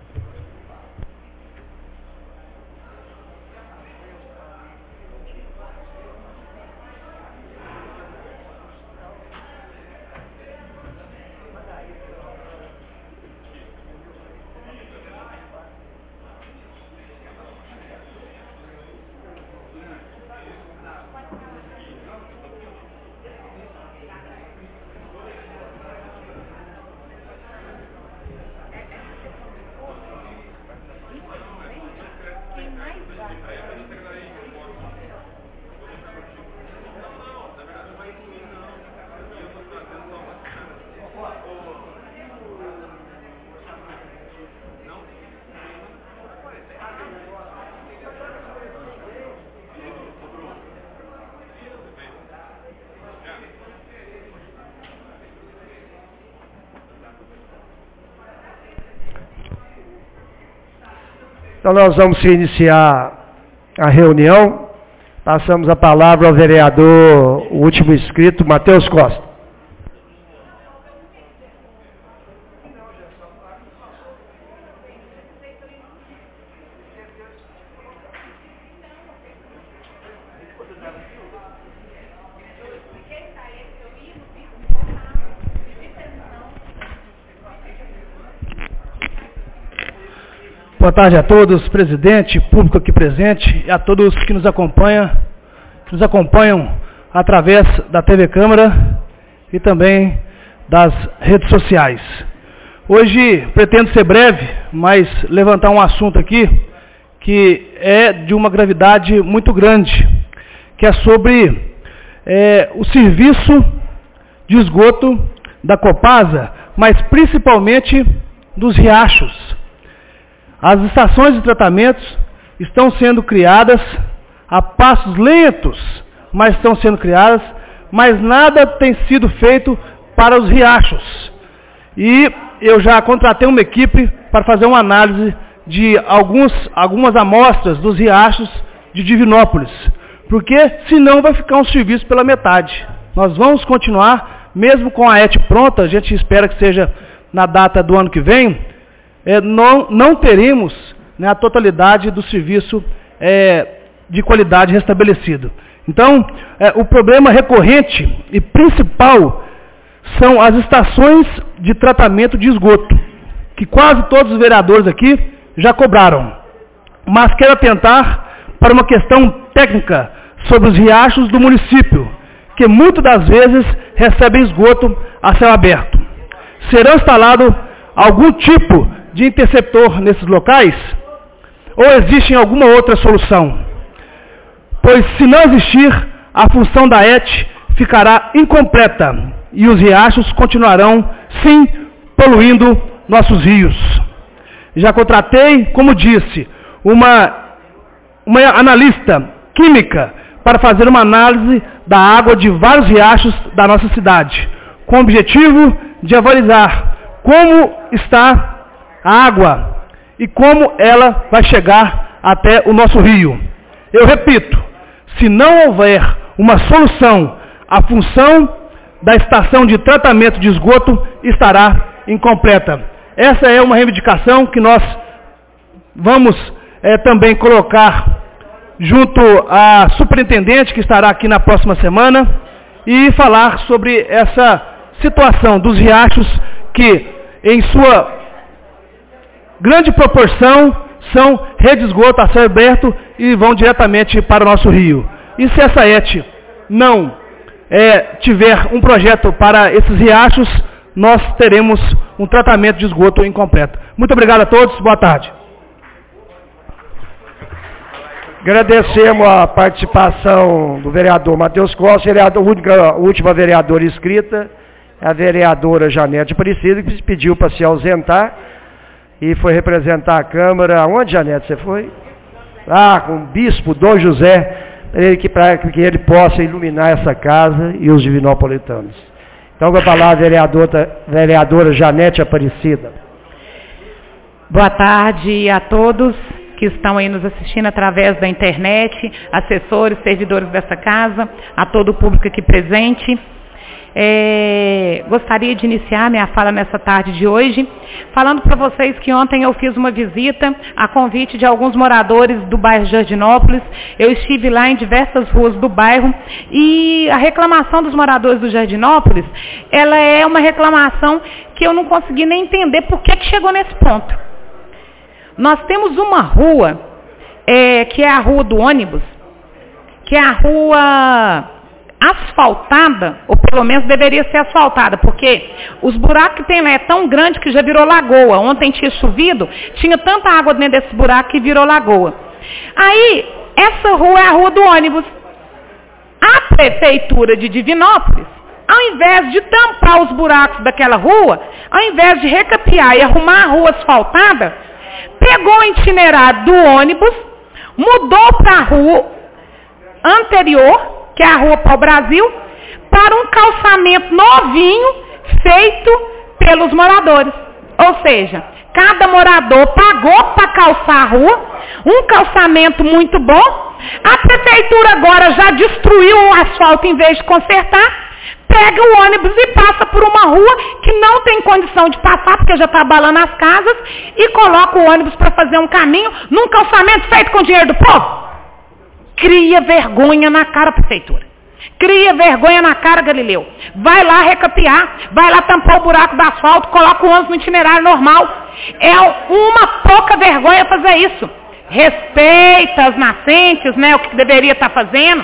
Então nós vamos iniciar a reunião. Passamos a palavra ao vereador, o último inscrito, Matheus Costa. Boa tarde a todos, presidente, público aqui presente, e a todos que nos acompanham, que nos acompanham através da T V Câmara e também das redes sociais. Hoje pretendo ser breve, mas levantar um assunto aqui que é de uma gravidade muito grande, que é sobre é, o serviço de esgoto da Copasa, mas principalmente dos riachos. As estações de tratamentos estão sendo criadas a passos lentos, mas estão sendo criadas, mas nada tem sido feito para os riachos. E eu já contratei uma equipe para fazer uma análise de alguns, algumas amostras dos riachos de Divinópolis, porque senão vai ficar um serviço pela metade. Nós vamos continuar, mesmo com a E T pronta, a gente espera que seja na data do ano que vem, É, não, não teremos, né, a totalidade do serviço é, de qualidade restabelecido. Então, é, o problema recorrente e principal são as estações de tratamento de esgoto, que quase todos os vereadores aqui já cobraram. Mas quero atentar para uma questão técnica sobre os riachos do município, que muitas das vezes recebem esgoto a céu aberto. Será instalado algum tipo de interceptor nesses locais? Ou existe alguma outra solução? Pois se não existir, a função da E T ficará incompleta e os riachos continuarão, sim, poluindo nossos rios. Já contratei, como disse, uma, uma analista química para fazer uma análise da água de vários riachos da nossa cidade, com o objetivo de avaliar como está a água e como ela vai chegar até o nosso rio. Eu repito, se não houver uma solução, a função da estação de tratamento de esgoto estará incompleta. Essa é uma reivindicação que nós vamos é, também colocar junto à superintendente, que estará aqui na próxima semana, e falar sobre essa situação dos riachos que, em sua grande proporção, são redes de esgoto a céu aberto e vão diretamente para o nosso rio. E se essa E T não é, tiver um projeto para esses riachos, nós teremos um tratamento de esgoto incompleto. Muito obrigado a todos, boa tarde. Agradecemos a participação do vereador Matheus Costa, vereador, a última vereadora inscrita, a vereadora Janete Aparecida, que pediu para se ausentar. e foi representar a Câmara. Onde, Janete, você foi? Ah, com o bispo Dom José, para ele, que, para que ele possa iluminar essa casa e os divinopolitanos. Então, com a palavra, a vereadora, vereadora Janete Aparecida. Boa tarde a todos que estão aí nos assistindo através da internet, assessores, servidores dessa casa, a todo o público aqui presente. É, gostaria de iniciar minha fala nessa tarde de hoje, falando para vocês que ontem eu fiz uma visita a convite de alguns moradores do bairro Jardinópolis. Eu estive lá em diversas ruas do bairro e a reclamação dos moradores do Jardinópolis, ela é uma reclamação que eu não consegui nem entender por que, que chegou nesse ponto. Nós temos uma rua, é, que é a Rua do Ônibus, que é a rua asfaltada, ou pelo menos deveria ser asfaltada, porque os buracos que tem lá é tão grande que já virou lagoa. Ontem tinha chovido, tinha tanta água dentro desse buraco que virou lagoa. Aí, essa rua é a Rua do Ônibus. A Prefeitura de Divinópolis, ao invés de tampar os buracos daquela rua, ao invés de recapear e arrumar a rua asfaltada, pegou o itinerário do ônibus, mudou para a rua anterior, que é a Rua Pau Brasil, para um calçamento novinho feito pelos moradores. Ou seja, cada morador pagou para calçar a rua, um calçamento muito bom. A prefeitura agora já destruiu o asfalto em vez de consertar, pega o ônibus e passa por uma rua que não tem condição de passar, porque já está abalando as casas, e coloca o ônibus para fazer um caminho num calçamento feito com dinheiro do povo. Cria vergonha na cara, prefeitura. Cria vergonha na cara, Galileu. Vai lá recapear, vai lá tampar o buraco do asfalto, coloca o ônibus no itinerário normal. É uma pouca vergonha fazer isso. Respeita as nascentes, né, o que deveria estar fazendo.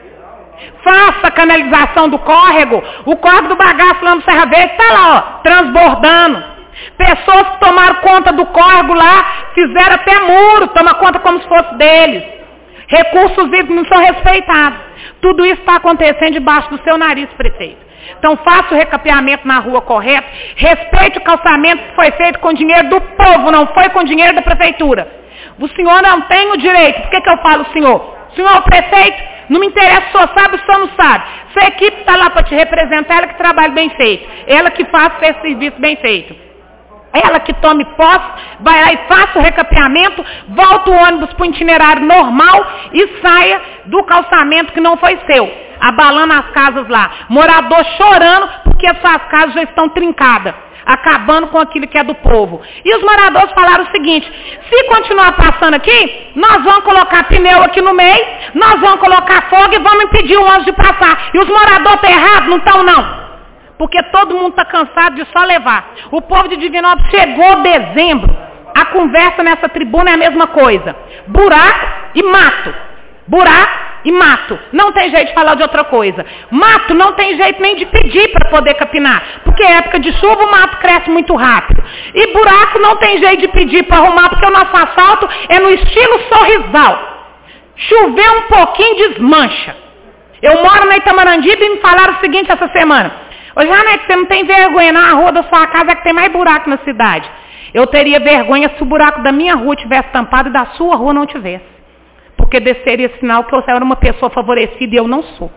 Faça a canalização do córrego. O córrego do bagaço lá no Serra Verde está lá, ó, transbordando. Pessoas que tomaram conta do córrego lá, fizeram até muro, toma conta como se fosse deles. Recursos hídricos não são respeitados. Tudo isso está acontecendo debaixo do seu nariz, prefeito. Então faça o recapeamento na rua correta, respeite o calçamento que foi feito com dinheiro do povo, não foi com dinheiro da prefeitura. O senhor não tem o direito. Por que, que eu falo senhor? O senhor é o prefeito, não me interessa se o senhor sabe ou se o senhor não sabe. Sua equipe está lá para te representar, ela que trabalha bem feito, ela que faz esse serviço bem feito. Ela que tome posse, vai lá e faça o recapeamento, volta o ônibus para o itinerário normal e saia do calçamento que não foi seu, abalando as casas lá. Morador chorando porque as suas casas já estão trincadas, acabando com aquilo que é do povo. E os moradores falaram o seguinte: se continuar passando aqui, nós vamos colocar pneu aqui no meio, nós vamos colocar fogo e vamos impedir o ônibus de passar. E os moradores estão errados? Não estão, não. Porque todo mundo está cansado de só levar. O povo de Divinópolis chegou dezembro. A conversa nessa tribuna é a mesma coisa. Buraco e mato. Buraco e mato. Não tem jeito de falar de outra coisa. Mato não tem jeito nem de pedir para poder capinar. Porque é época de chuva o mato cresce muito rápido. E buraco não tem jeito de pedir para arrumar, porque o nosso asfalto é no estilo Sorrisal. Chover um pouquinho desmancha. Eu moro na Itamarandib e me falaram o seguinte essa semana: ô Janete, você não tem vergonha, não? A rua da sua casa é que tem mais buraco na cidade. Eu teria vergonha se o buraco da minha rua tivesse tampado e da sua rua não tivesse. Porque desceria sinal que eu era uma pessoa favorecida e eu não sou.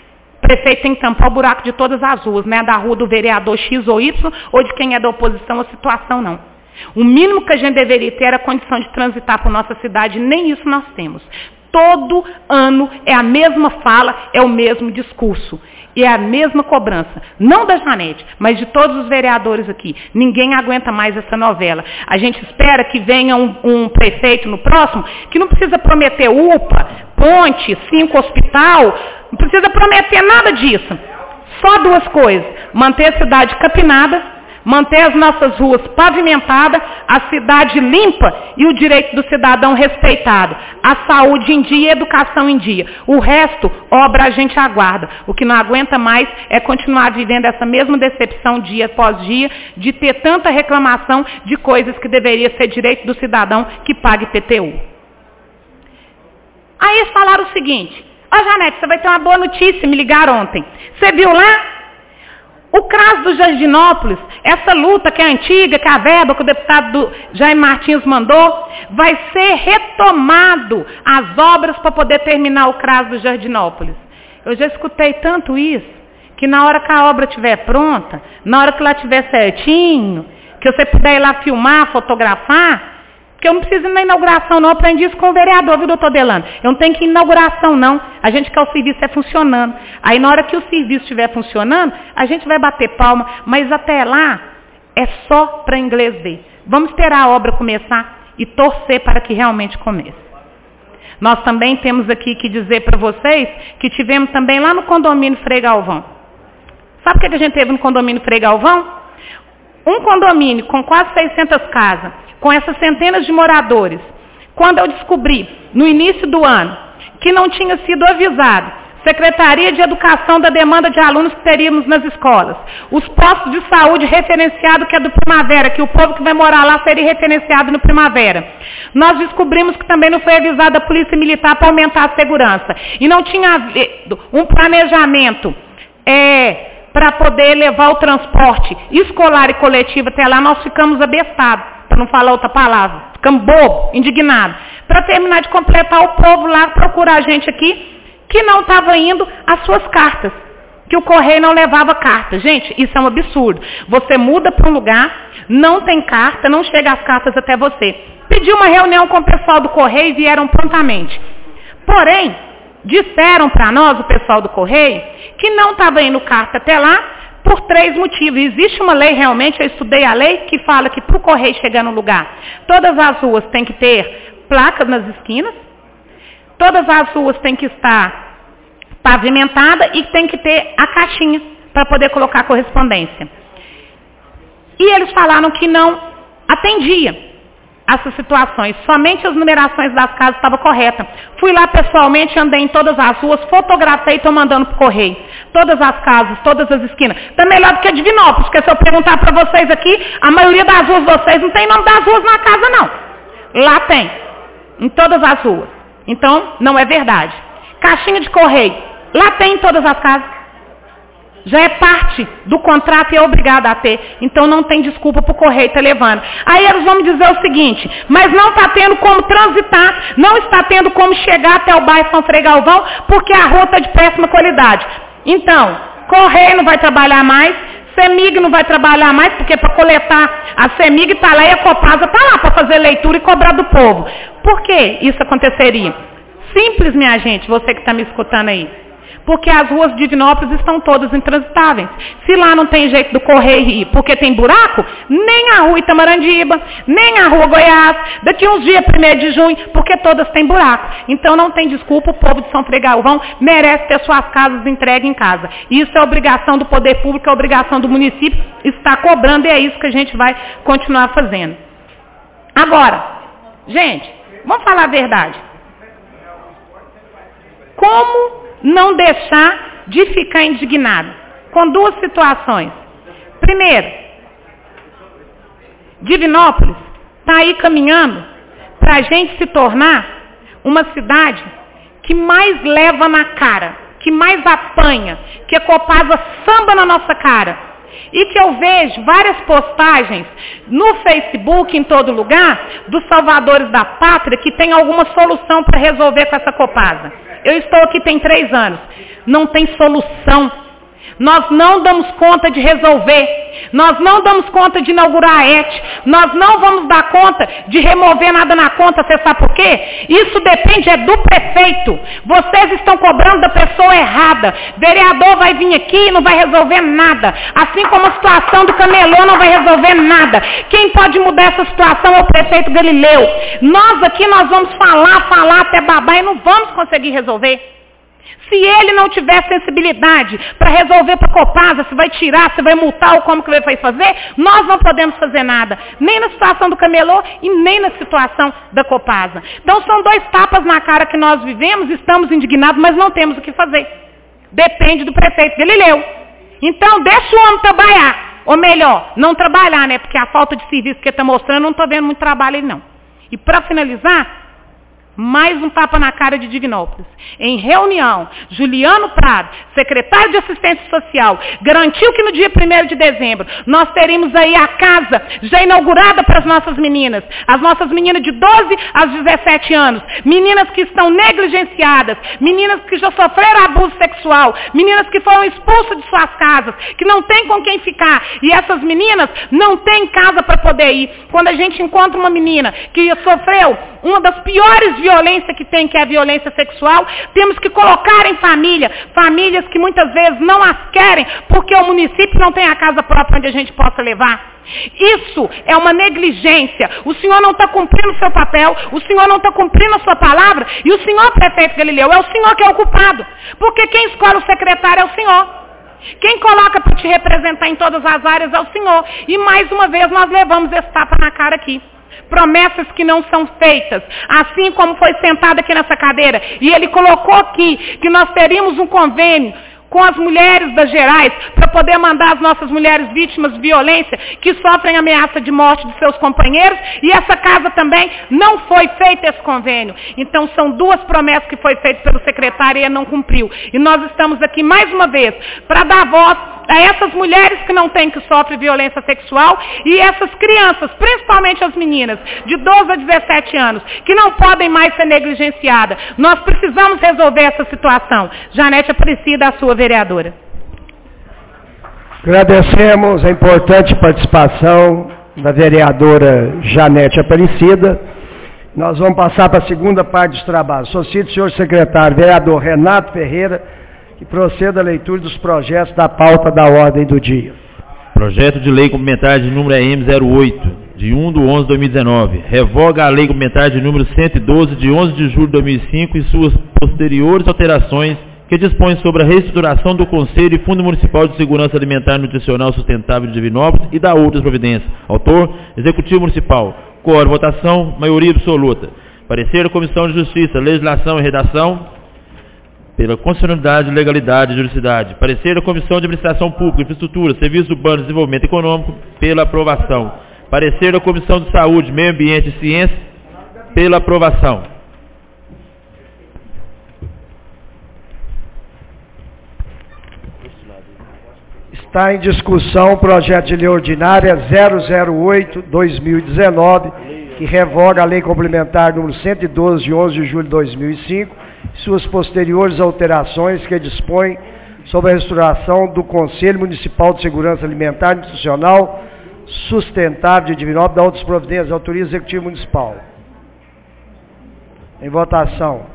O prefeito tem que tampar o buraco de todas as ruas, não é da rua do vereador X ou Y, ou de quem é da oposição ou situação, não. O mínimo que a gente deveria ter era a condição de transitar por nossa cidade, nem isso nós temos. Todo ano é a mesma fala, é o mesmo discurso. E é a mesma cobrança, não da Janete, mas de todos os vereadores aqui. Ninguém aguenta mais essa novela. A gente espera que venha um, um prefeito no próximo, que não precisa prometer U P A, ponte, cinco hospital, não precisa prometer nada disso. Só duas coisas: manter a cidade capinada, manter as nossas ruas pavimentadas, a cidade limpa e o direito do cidadão respeitado, a saúde em dia e a educação em dia. O resto, obra a gente aguarda. O que não aguenta mais é continuar vivendo essa mesma decepção dia após dia, de ter tanta reclamação de coisas que deveria ser direito do cidadão que pague I P T U. Aí eles falaram o seguinte: ó Janete, você vai ter uma boa notícia, me ligaram ontem. Você viu lá? O CRAS do Jardinópolis, essa luta que é antiga, que é a verba que o deputado Jaime Martins mandou, vai ser retomado as obras para poder terminar o CRAS do Jardinópolis. Eu já escutei tanto isso, que na hora que a obra estiver pronta, na hora que lá estiver certinho, que você puder ir lá filmar, fotografar, porque eu não preciso ir na inauguração não, eu aprendi isso com o vereador, viu, doutor Delano? Eu não tenho que ir na inauguração não, a gente quer o serviço é funcionando. Aí na hora que o serviço estiver funcionando, a gente vai bater palma, mas até lá é só para inglês ver. Vamos esperar a obra começar e torcer para que realmente comece. Nós também temos aqui que dizer para vocês que tivemos também lá no condomínio Frei Galvão. Sabe o que a gente teve no condomínio Frei Galvão? Um condomínio com quase seiscentas casas, com essas centenas de moradores. Quando eu descobri, no início do ano, que não tinha sido avisado, Secretaria de Educação da demanda de alunos que teríamos nas escolas, os postos de saúde referenciados que é do Primavera, que o povo que vai morar lá seria referenciado no Primavera. Nós descobrimos que também não foi avisada a Polícia Militar para aumentar a segurança. E não tinha havido um planejamento é, para poder levar o transporte escolar e coletivo até lá, nós ficamos abestados, para não falar outra palavra. Ficamos bobos, indignados. Para terminar de completar, o povo lá procurar a gente aqui, que não estava indo as suas cartas, que o correio não levava carta. Gente, isso é um absurdo. Você muda para um lugar, não tem carta, não chega as cartas até você. Pediu uma reunião com o pessoal do correio e vieram prontamente. Porém, disseram para nós, o pessoal do correio, que não estava indo carta até lá por três motivos. Existe uma lei realmente, eu estudei a lei, que fala que para o correio chegar no lugar, todas as ruas têm que ter placas nas esquinas, todas as ruas têm que estar pavimentadas e tem que ter a caixinha para poder colocar a correspondência. E eles falaram que não atendia essas situações, somente as numerações das casas estavam corretas. Fui lá pessoalmente, andei em todas as ruas, fotografei e estou mandando para o correio. Todas as casas, todas as esquinas. Está melhor do que a Divinópolis, porque se eu perguntar para vocês aqui, a maioria das ruas de vocês não tem nome das ruas na casa não. Lá tem, em todas as ruas. Então, não é verdade. Caixinha de correio, lá tem em todas as casas. Já é parte do contrato e é obrigado a ter. Então não tem desculpa para o correio estar levando. Aí eles vão me dizer o seguinte, mas não está tendo como transitar, não está tendo como chegar até o bairro São Frei Galvão, porque a rua está de péssima qualidade. Então, correio não vai trabalhar mais, CEMIG não vai trabalhar mais, porque para coletar a CEMIG está lá e a Copasa está lá para fazer leitura e cobrar do povo. Por que isso aconteceria? Simples, minha gente, você que está me escutando aí. Porque as ruas de Divinópolis estão todas intransitáveis. Se lá não tem jeito do correio ir, porque tem buraco, nem a rua Itamarandiba, nem a rua Goiás, daqui uns dias, primeiro de junho, porque todas têm buraco. Então não tem desculpa, o povo de São Frei Galvão merece ter suas casas entregues em casa. Isso é obrigação do poder público, é obrigação do município, está cobrando e é isso que a gente vai continuar fazendo. Agora, gente, vamos falar a verdade. Como não deixar de ficar indignado? Com duas situações. Primeiro, Divinópolis está aí caminhando para a gente se tornar uma cidade que mais leva na cara, que mais apanha, que a Copasa samba na nossa cara. E que eu vejo várias postagens no Facebook, em todo lugar, dos salvadores da pátria, que tem alguma solução para resolver com essa Copasa. Eu estou aqui tem três anos. Não tem solução. Nós não damos conta de resolver. Nós não damos conta de inaugurar a E T. Nós não vamos dar conta de remover nada na conta. Você sabe por quê? Isso depende é do prefeito. Vocês estão cobrando da pessoa errada. Vereador vai vir aqui e não vai resolver nada. Assim como a situação do Camelô não vai resolver nada. Quem pode mudar essa situação é o prefeito Galileu. Nós aqui nós vamos falar, falar até babar e não vamos conseguir resolver. Se ele não tiver sensibilidade para resolver para a Copasa, se vai tirar, se vai multar ou como que ele vai fazer, nós não podemos fazer nada. Nem na situação do Camelô e nem na situação da Copasa. Então são dois tapas na cara que nós vivemos, estamos indignados, mas não temos o que fazer. Depende do prefeito Galileu. Então deixa o homem trabalhar. Ou melhor, não trabalhar, né? Porque a falta de serviço que ele está mostrando, não estou vendo muito trabalho aí não. E para finalizar, Mais um tapa na cara de Divinópolis. Em reunião, Juliano Prado, secretário de Assistência Social, garantiu que no dia primeiro de dezembro nós teríamos aí a casa já inaugurada para as nossas meninas. As nossas meninas de doze a dezessete anos. Meninas que estão negligenciadas. Meninas que já sofreram abuso sexual. Meninas que foram expulsas de suas casas. Que não tem com quem ficar. E essas meninas não têm casa para poder ir. Quando a gente encontra uma menina que sofreu uma das piores violências que tem, que é a violência sexual, temos que colocar em família, famílias que muitas vezes não as querem, porque o município não tem a casa própria onde a gente possa levar. Isso é uma negligência. O senhor não está cumprindo o seu papel, o senhor não está cumprindo a sua palavra, e o senhor, prefeito Galileu, é o senhor que é o culpado, porque quem escolhe o secretário é o senhor. Quem coloca para te representar em todas as áreas é o senhor. E mais uma vez nós levamos esse tapa na cara aqui. Promessas que não são feitas, assim como foi sentado aqui nessa cadeira, e ele colocou aqui que nós teríamos um convênio com as mulheres das Gerais, para poder mandar as nossas mulheres vítimas de violência, que sofrem ameaça de morte de seus companheiros, e essa casa também não foi feito esse convênio. Então são duas promessas que foi feito pelo secretário e ele não cumpriu. E nós estamos aqui mais uma vez para dar voz a essas mulheres que não têm, que sofrem violência sexual, e essas crianças, principalmente as meninas, de doze a dezessete anos, que não podem mais ser negligenciadas. Nós precisamos resolver essa situação. Janete Aparecida, a sua vereadora. Agradecemos a importante participação da vereadora Janete Aparecida. Nós vamos passar para a segunda parte dos trabalhos. Solicito o senhor secretário, vereador Renato Ferreira, que proceda a leitura dos projetos da pauta da ordem do dia. Projeto de lei complementar de número M zero oito, de um de onze de dois mil e dezenove. Revoga a lei complementar de número cento e doze, de onze de julho de dois mil e cinco, e suas posteriores alterações, que dispõe sobre a reestruturação do Conselho e Fundo Municipal de Segurança Alimentar e Nutricional Sustentável de Divinópolis e da outras providências. Autor, Executivo Municipal. Coro, votação, maioria absoluta. Parecer da Comissão de Justiça, Legislação e Redação, pela constitucionalidade, legalidade e juridicidade. Parecer da Comissão de Administração Pública, Infraestrutura, Serviços Urbanos e Desenvolvimento Econômico, pela aprovação. Parecer da Comissão de Saúde, Meio Ambiente e Ciência, pela aprovação. Está em discussão o projeto de lei ordinária zero zero oito barra dois mil e dezenove, que revoga a lei complementar número cento e doze, de onze de julho de dois mil e cinco, suas posteriores alterações, que dispõem sobre a restauração do Conselho Municipal de Segurança Alimentar e Nutricional Sustentável de Divinópolis, da outras providências, autoria Executivo Municipal. Em votação.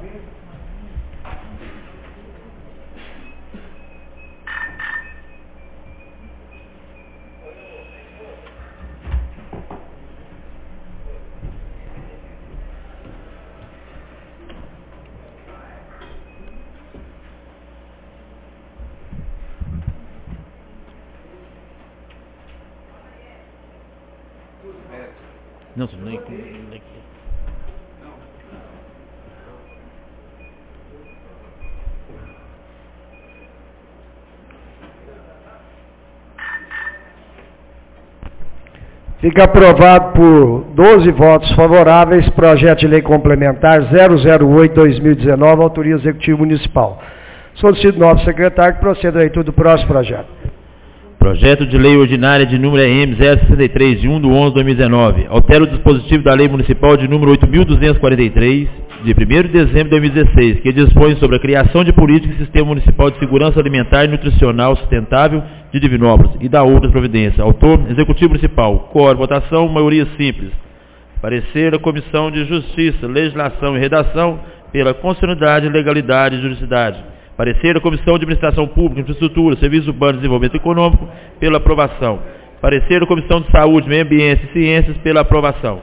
Não, não, não, não, não. Fica aprovado por doze votos favoráveis, projeto de lei complementar zero zero oito barra dois mil e dezenove, autoria Executivo Municipal. Solicito novo secretário que proceda a leitura do próximo projeto. Projeto de lei ordinária de número M zero sessenta e três, de um de onze de dois mil e dezenove. Altera o dispositivo da lei municipal de número oito mil duzentos e quarenta e três, de primeiro de dezembro de dois mil e dezesseis, que dispõe sobre a criação de política e sistema municipal de segurança alimentar e nutricional sustentável de Divinópolis e da outras providências. Autor, Executivo Municipal. Coro, votação, maioria simples. Parecer da Comissão de Justiça, Legislação e Redação, pela constitucionalidade, legalidade e juridicidade. Parecer da Comissão de Administração Pública, Infraestrutura, Serviços Urbanos e Desenvolvimento Econômico, pela aprovação. Parecer da Comissão de Saúde, Meio Ambiente e Ciências, pela aprovação.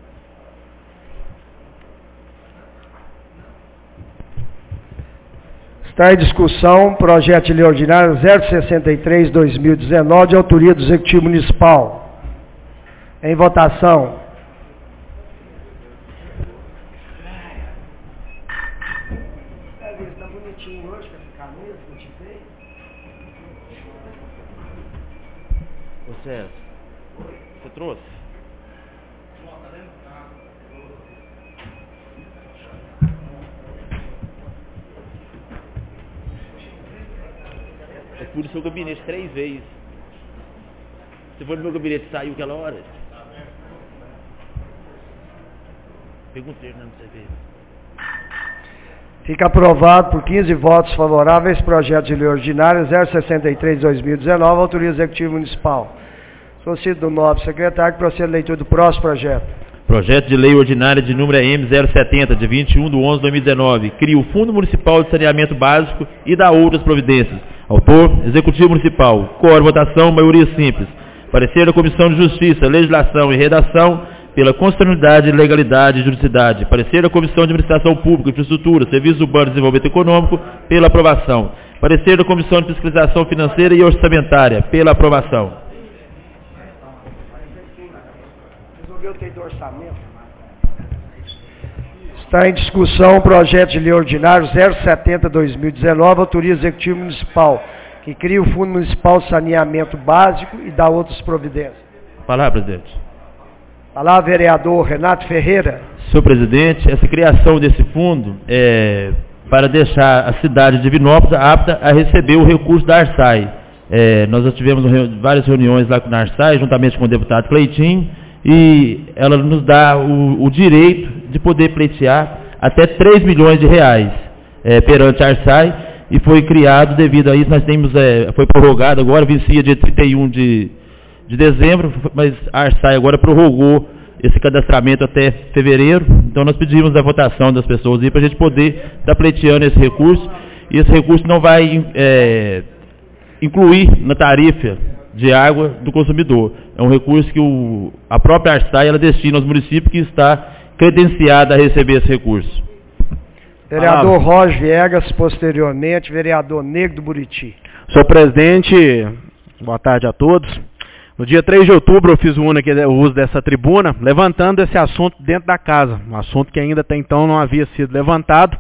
Está em discussão projeto de lei ordinária zero sessenta e três barra dois mil e dezenove, de autoria do Executivo Municipal. Em votação. César, você trouxe? fui no seu gabinete três vezes. Você foi no meu gabinete e saiu aquela hora? Perguntei, não sei ver. Fica aprovado por quinze votos favoráveis, projeto de lei ordinária zero sessenta e três de dois mil e dezenove, autoria do Executivo Municipal. Solicito do nobre secretário que proceda a leitura do próximo projeto. Projeto de lei ordinária de número M zero setenta, de vinte e um de onze de dois mil e dezenove. Cria o Fundo Municipal de Saneamento Básico e dá outras providências. Autor, Executivo Municipal. Coro, votação, maioria simples. Parecer da Comissão de Justiça, Legislação e Redação, pela constitucionalidade, legalidade e juridicidade. Parecer da Comissão de Administração Pública, Infraestrutura, Serviços Urbanos e Desenvolvimento Econômico, pela aprovação. Parecer da Comissão de Fiscalização Financeira e Orçamentária, pela aprovação. Resolveu ter do orçamento. Está em discussão o projeto de lei ordinário zero setenta de dois mil e dezenove, autoria do Executivo Municipal, que cria o Fundo Municipal de Saneamento Básico e dá outras providências. Palavra, presidente. Palavra, vereador Renato Ferreira. Senhor presidente, essa criação desse fundo é para deixar a cidade de Divinópolis apta a receber o recurso da Arsai. É, nós já tivemos várias reuniões lá com a Arsai, juntamente com o deputado Cleitinho, e ela nos dá o, o direito de poder pleitear até três milhões de reais é, perante a Arsai, e foi criado devido a isso, nós temos, é, foi prorrogado agora, vencia dia trinta e um de de dezembro, mas a Arsai agora prorrogou esse cadastramento até fevereiro, então nós pedimos a votação das pessoas aí para a gente poder estar pleiteando esse recurso, e esse recurso não vai é, incluir na tarifa de água do consumidor. É um recurso que o, a própria Arsai ela destina aos municípios que está credenciada a receber esse recurso. Vereador ah. Roger Viegas, posteriormente, vereador Negro do Buriti. Senhor presidente, boa tarde a todos. No dia três de outubro eu fiz o uso dessa tribuna, levantando esse assunto dentro da casa, um assunto que ainda até então não havia sido levantado,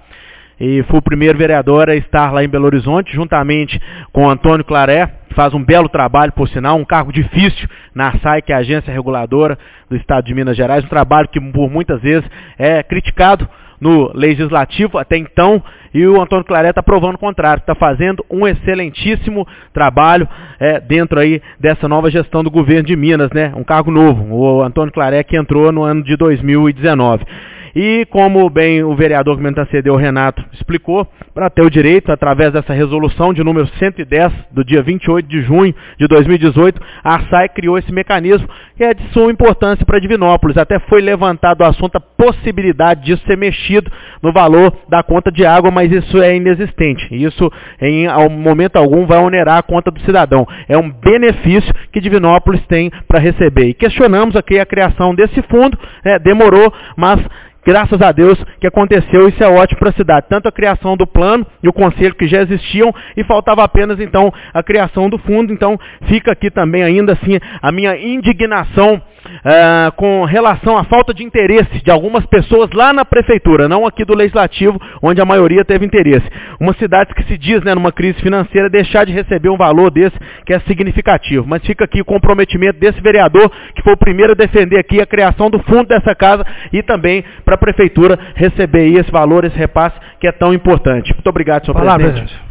e fui o primeiro vereador a estar lá em Belo Horizonte, juntamente com o Antônio Claré, que faz um belo trabalho, por sinal, um cargo difícil na Arsai, que é a agência reguladora do Estado de Minas Gerais, um trabalho que por muitas vezes é criticado no Legislativo até então, e o Antônio Claré está provando o contrário, está fazendo um excelentíssimo trabalho é, dentro aí dessa nova gestão do governo de Minas, né? Um cargo novo, o Antônio Claré que entrou no ano de dois mil e dezenove. E como bem o vereador que me antecedeu, o Renato, explicou, para ter o direito, através dessa resolução de número cento e dez, do dia vinte e oito de junho de dois mil e dezoito, a Arsai criou esse mecanismo que é de suma importância para Divinópolis. Até foi levantado o assunto, a possibilidade disso ser mexido no valor da conta de água, mas isso é inexistente. Isso, em momento algum, vai onerar a conta do cidadão. É um benefício que Divinópolis tem para receber. E questionamos aqui a criação desse fundo, é, demorou, mas graças a Deus que aconteceu, isso é ótimo para a cidade. Tanto a criação do plano e o conselho que já existiam, e faltava apenas então a criação do fundo. Então fica aqui também ainda assim a minha indignação uh, com relação à falta de interesse de algumas pessoas lá na prefeitura, não aqui do Legislativo, onde a maioria teve interesse. Uma cidade que se diz, né, numa crise financeira, deixar de receber um valor desse que é significativo. Mas fica aqui o comprometimento desse vereador, que foi o primeiro a defender aqui a criação do fundo dessa casa, e também para a prefeitura receber aí esse valor, esse repasse que é tão importante. Muito obrigado, senhor Olá, presidente. presidente.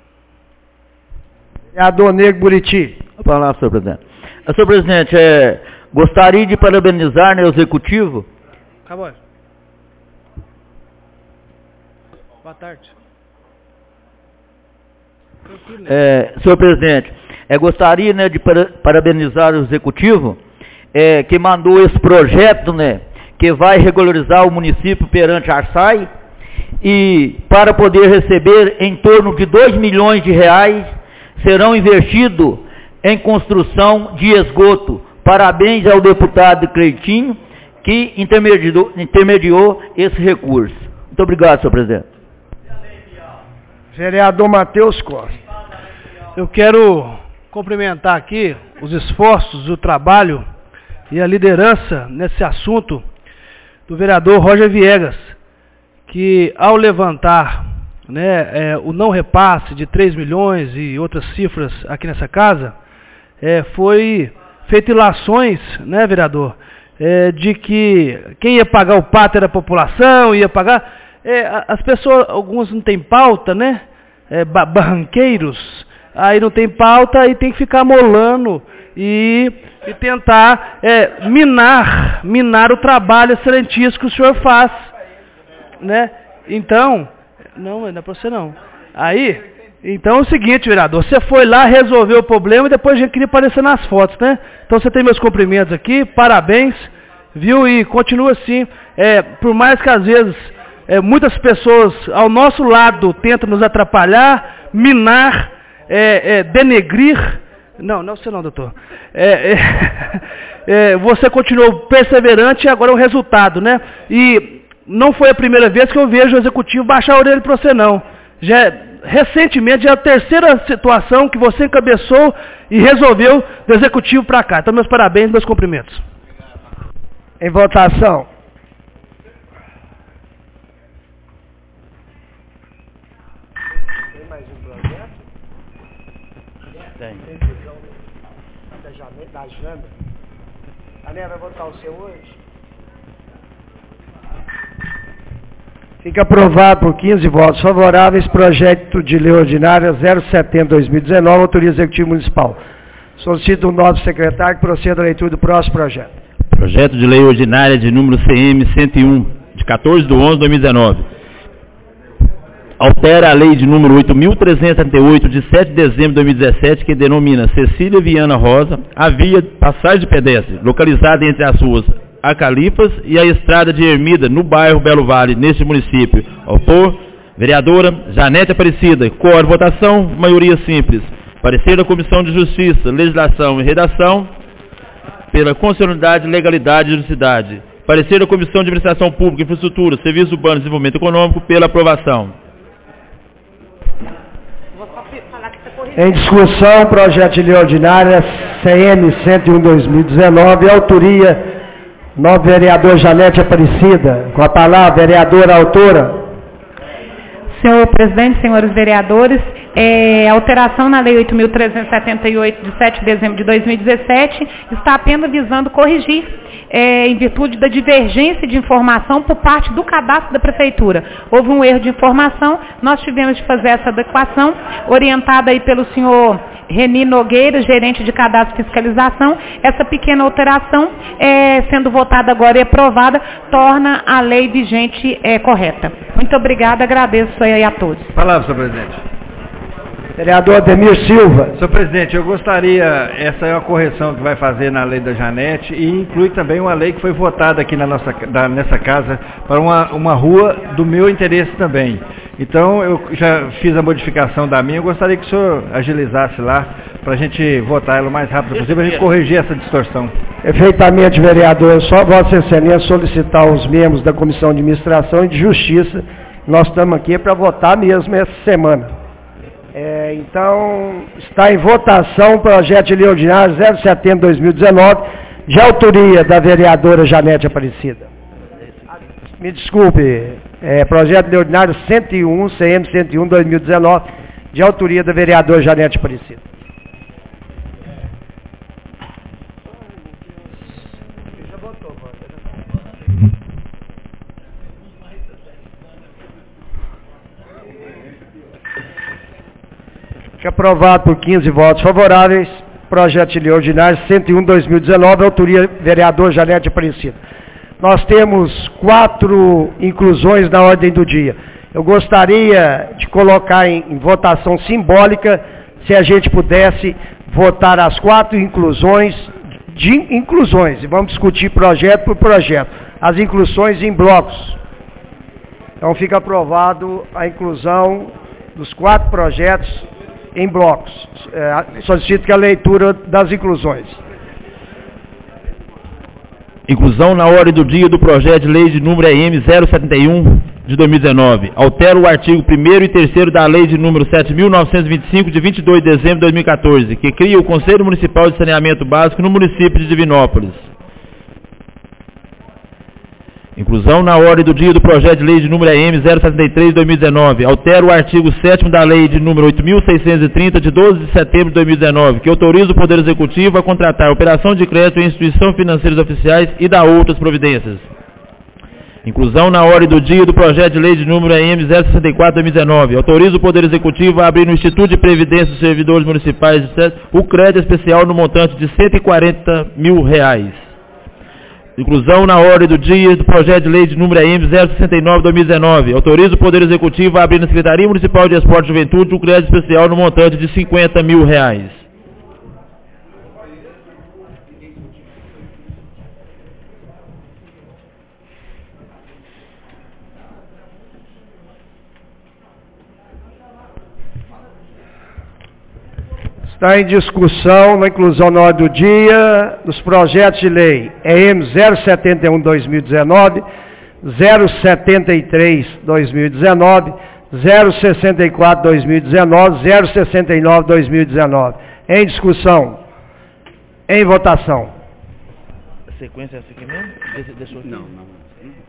Vereador Negro Buriti. Olá, senhor presidente. Senhor presidente, é, gostaria de parabenizar, né, o executivo. Acabou. Boa tarde. É, senhor presidente, é, gostaria, né, de para, parabenizar o executivo é, que mandou esse projeto, né, que vai regularizar o município perante a Arsai, e para poder receber em torno de dois milhões de reais serão investidos em construção de esgoto. Parabéns ao deputado Cleitinho, que intermediou, intermediou esse recurso. Muito obrigado, senhor presidente. Vereador Matheus Costa. Eu quero cumprimentar aqui os esforços, o trabalho e a liderança nesse assunto do vereador Roger Viegas, que ao levantar, né, é, o não repasse de três milhões e outras cifras aqui nessa casa, é, foi feito ilações, né, vereador, é, de que quem ia pagar o pato era a população, ia pagar, é, as pessoas, alguns não têm pauta, né, é, barranqueiros, aí não tem pauta, aí tem que ficar molando e, e tentar é, minar, minar o trabalho excelentíssimo que o senhor faz, né? Então, não, não é para você não. Aí, então é o seguinte, vereador, você foi lá, resolveu o problema e depois a gente queria aparecer nas fotos, né? Então você tem meus cumprimentos aqui, parabéns, viu? E continua assim, é, por mais que às vezes é, muitas pessoas ao nosso lado tentam nos atrapalhar, minar, é, é, denegrir, não, não sei não, doutor, é, é, é, você continuou perseverante e agora é o resultado, né? E não foi a primeira vez que eu vejo o executivo baixar a orelha para você não, já recentemente já é a terceira situação que você encabeçou e resolveu do executivo para cá. Então, meus parabéns, meus cumprimentos. Em votação. Tem mais um projeto? Tem. Da Janda. A Né vai votar o seu hoje? Fica aprovado por quinze votos favoráveis, projeto de lei ordinária zero setenta barra dois mil e dezenove, autoria executiva municipal. Solicito o novo secretário que proceda à leitura do próximo projeto. Projeto de lei ordinária de número C M cento e um, de quatorze de onze de dois mil e dezenove. Altera a lei de número oito mil trezentos e trinta e oito, de sete de dezembro de dois mil e dezessete, que denomina Cecília Viana Rosa a via passagem de pedestre, localizada entre as ruas Acalifas e a estrada de Ermida, no bairro Belo Vale, neste município. Autor, vereadora Janete Aparecida. Cor, votação, maioria simples. Parecer da Comissão de Justiça, Legislação e Redação, pela constitucionalidade, legalidade e juridicidade. Parecer da Comissão de Administração Pública, Infraestrutura, Serviços Urbanos e Desenvolvimento Econômico, pela aprovação. Em discussão, projeto de lei ordinária C M cento e um barra dois mil e dezenove, autoria novo vereador Janete Aparecida. Com a palavra, vereadora autora. Senhor presidente, senhores vereadores, é, alteração na lei oito mil trezentos e setenta e oito, de sete de dezembro de dois mil e dezessete, está apenas visando corrigir, é, em virtude da divergência de informação por parte do cadastro da prefeitura. Houve um erro de informação, nós tivemos de fazer essa adequação, orientada aí pelo senhor Reni Nogueira, gerente de cadastro e fiscalização. Essa pequena alteração, é, sendo votada agora e aprovada, torna a lei vigente é, correta. Muito obrigada, agradeço aí a todos. Palavra, senhor presidente. Vereador Ademir Silva. Senhor presidente, eu gostaria, essa é uma correção que vai fazer na lei da Janete e inclui também uma lei que foi votada aqui na nossa, da, nessa casa para uma, uma rua do meu interesse também. Então, eu já fiz a modificação da minha, eu gostaria que o senhor agilizasse lá para a gente votar ela o mais rápido possível, para a gente corrigir essa distorção. Perfeitamente, vereador. Só Vossa Excelência solicitar os membros da Comissão de Administração e de Justiça. Nós estamos aqui para votar mesmo essa semana. É, então, está em votação o projeto de lei ordinário zero setenta barra dois mil e dezenove, de autoria da vereadora Janete Aparecida. Me desculpe, é, projeto de lei ordinário cento e um, C M cento e um, dois mil e dezenove, de autoria da vereadora Janete Aparecida. Fica aprovado por quinze votos favoráveis, projeto de lei ordinário cento e um, dois mil e dezenove, autoria vereador Janete Aparecida. Nós temos quatro inclusões na ordem do dia. Eu gostaria de colocar em, em votação simbólica, se a gente pudesse votar as quatro inclusões, de inclusões, e vamos discutir projeto por projeto, as inclusões em blocos. Então fica aprovado a inclusão dos quatro projetos em blocos. É, solicito que a leitura das inclusões. Inclusão na ordem do dia do projeto de lei de número E M zero setenta e um de dois mil e dezenove. Altera o artigo primeiro e terceiro da lei de número sete mil novecentos e vinte e cinco de vinte e dois de dezembro de dois mil e quatorze, que cria o Conselho Municipal de Saneamento Básico no município de Divinópolis. Inclusão na ordem do dia do projeto de lei de número E M zero setenta e três de dois mil e dezenove. Altera o artigo sétimo da lei de número oito mil seiscentos e trinta de doze de setembro de dois mil e dezenove, que autoriza o Poder Executivo a contratar operação de crédito em instituições financeiras oficiais e dá outras providências. Inclusão na ordem do dia do projeto de lei de número E M zero sessenta e quatro barra dois mil e dezenove. Autoriza o Poder Executivo a abrir no Instituto de Previdência dos Servidores Municipais o crédito especial no montante de cento e quarenta mil reais. Inclusão na ordem do dia do projeto de lei de número E M zero sessenta e nove barra dois mil e dezenove. Autoriza o Poder Executivo a abrir na Secretaria Municipal de Esporte e Juventude o crédito especial no montante de cinquenta mil reais. Está em discussão, na inclusão na ordem do dia, dos projetos de lei E M zero setenta e um barra dois mil e dezenove, zero setenta e três barra dois mil e dezenove, zero sessenta e quatro barra dois mil e dezenove, zero sessenta e nove barra dois mil e dezenove. Em discussão. Em votação. A sequência é essa aqui mesmo? Deixa, deixa eu... Não, não.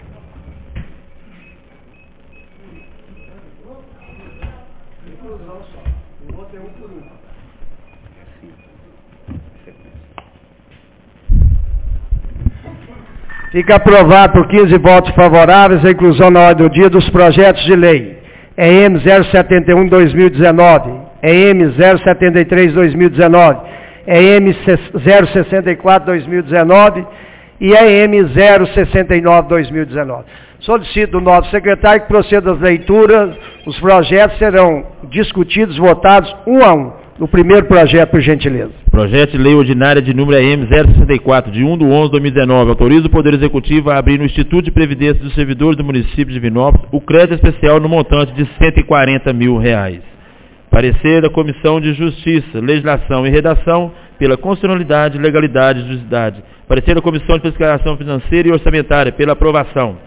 Fica aprovado por quinze votos favoráveis a inclusão na ordem do dia dos projetos de lei E M zero setenta e um barra dois mil e dezenove, E M zero setenta e três barra dois mil e dezenove, E M zero sessenta e quatro barra dois mil e dezenove e E M zero sessenta e nove barra dois mil e dezenove. Solicito do novo secretário que proceda às leituras. Os projetos serão discutidos, votados um a um. No primeiro projeto, por gentileza. Projeto de lei ordinária de número E M zero sessenta e quatro, de um de onze de dois mil e dezenove. Autoriza o Poder Executivo a abrir no Instituto de Previdência dos Servidores do município de Divinópolis o crédito especial no montante de cento e quarenta mil reais. Parecer da Comissão de Justiça, Legislação e Redação pela constitucionalidade, legalidade e justiça. Parecer da Comissão de Fiscalização Financeira e Orçamentária pela aprovação.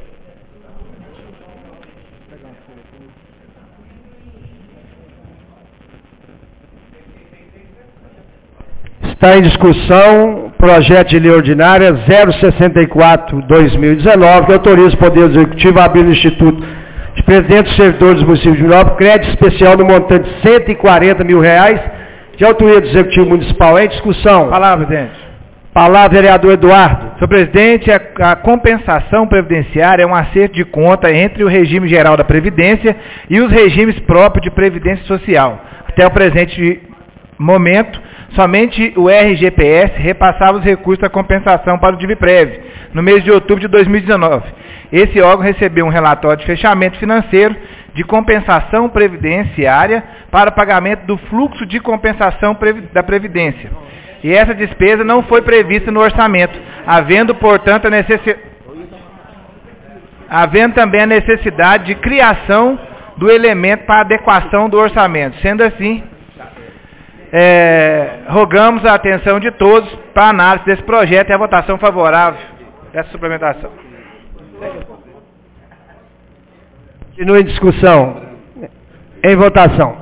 Está em discussão projeto de lei ordinária zero sessenta e quatro barra dois mil e dezenove, que autoriza o Poder Executivo a abrir no Instituto de Presidente dos Servidores do município de Divinópolis crédito especial no montante de cento e quarenta mil reais, de autoria do Executivo Municipal. Em discussão. Palavra, presidente. Palavra, vereador Eduardo. Senhor presidente, a, a compensação previdenciária é um acerto de conta entre o regime geral da Previdência e os regimes próprios de Previdência Social. Até o presente momento, somente o R G P S repassava os recursos da compensação para o DIVPREV, no mês de outubro de dois mil e dezenove. Esse órgão recebeu um relatório de fechamento financeiro de compensação previdenciária para pagamento do fluxo de compensação da Previdência. E essa despesa não foi prevista no orçamento, havendo, portanto, a necessidade, havendo também a necessidade de criação do elemento para adequação do orçamento. Sendo assim, É, rogamos a atenção de todos para a análise desse projeto e a votação favorável dessa suplementação. Continue em discussão. Em votação.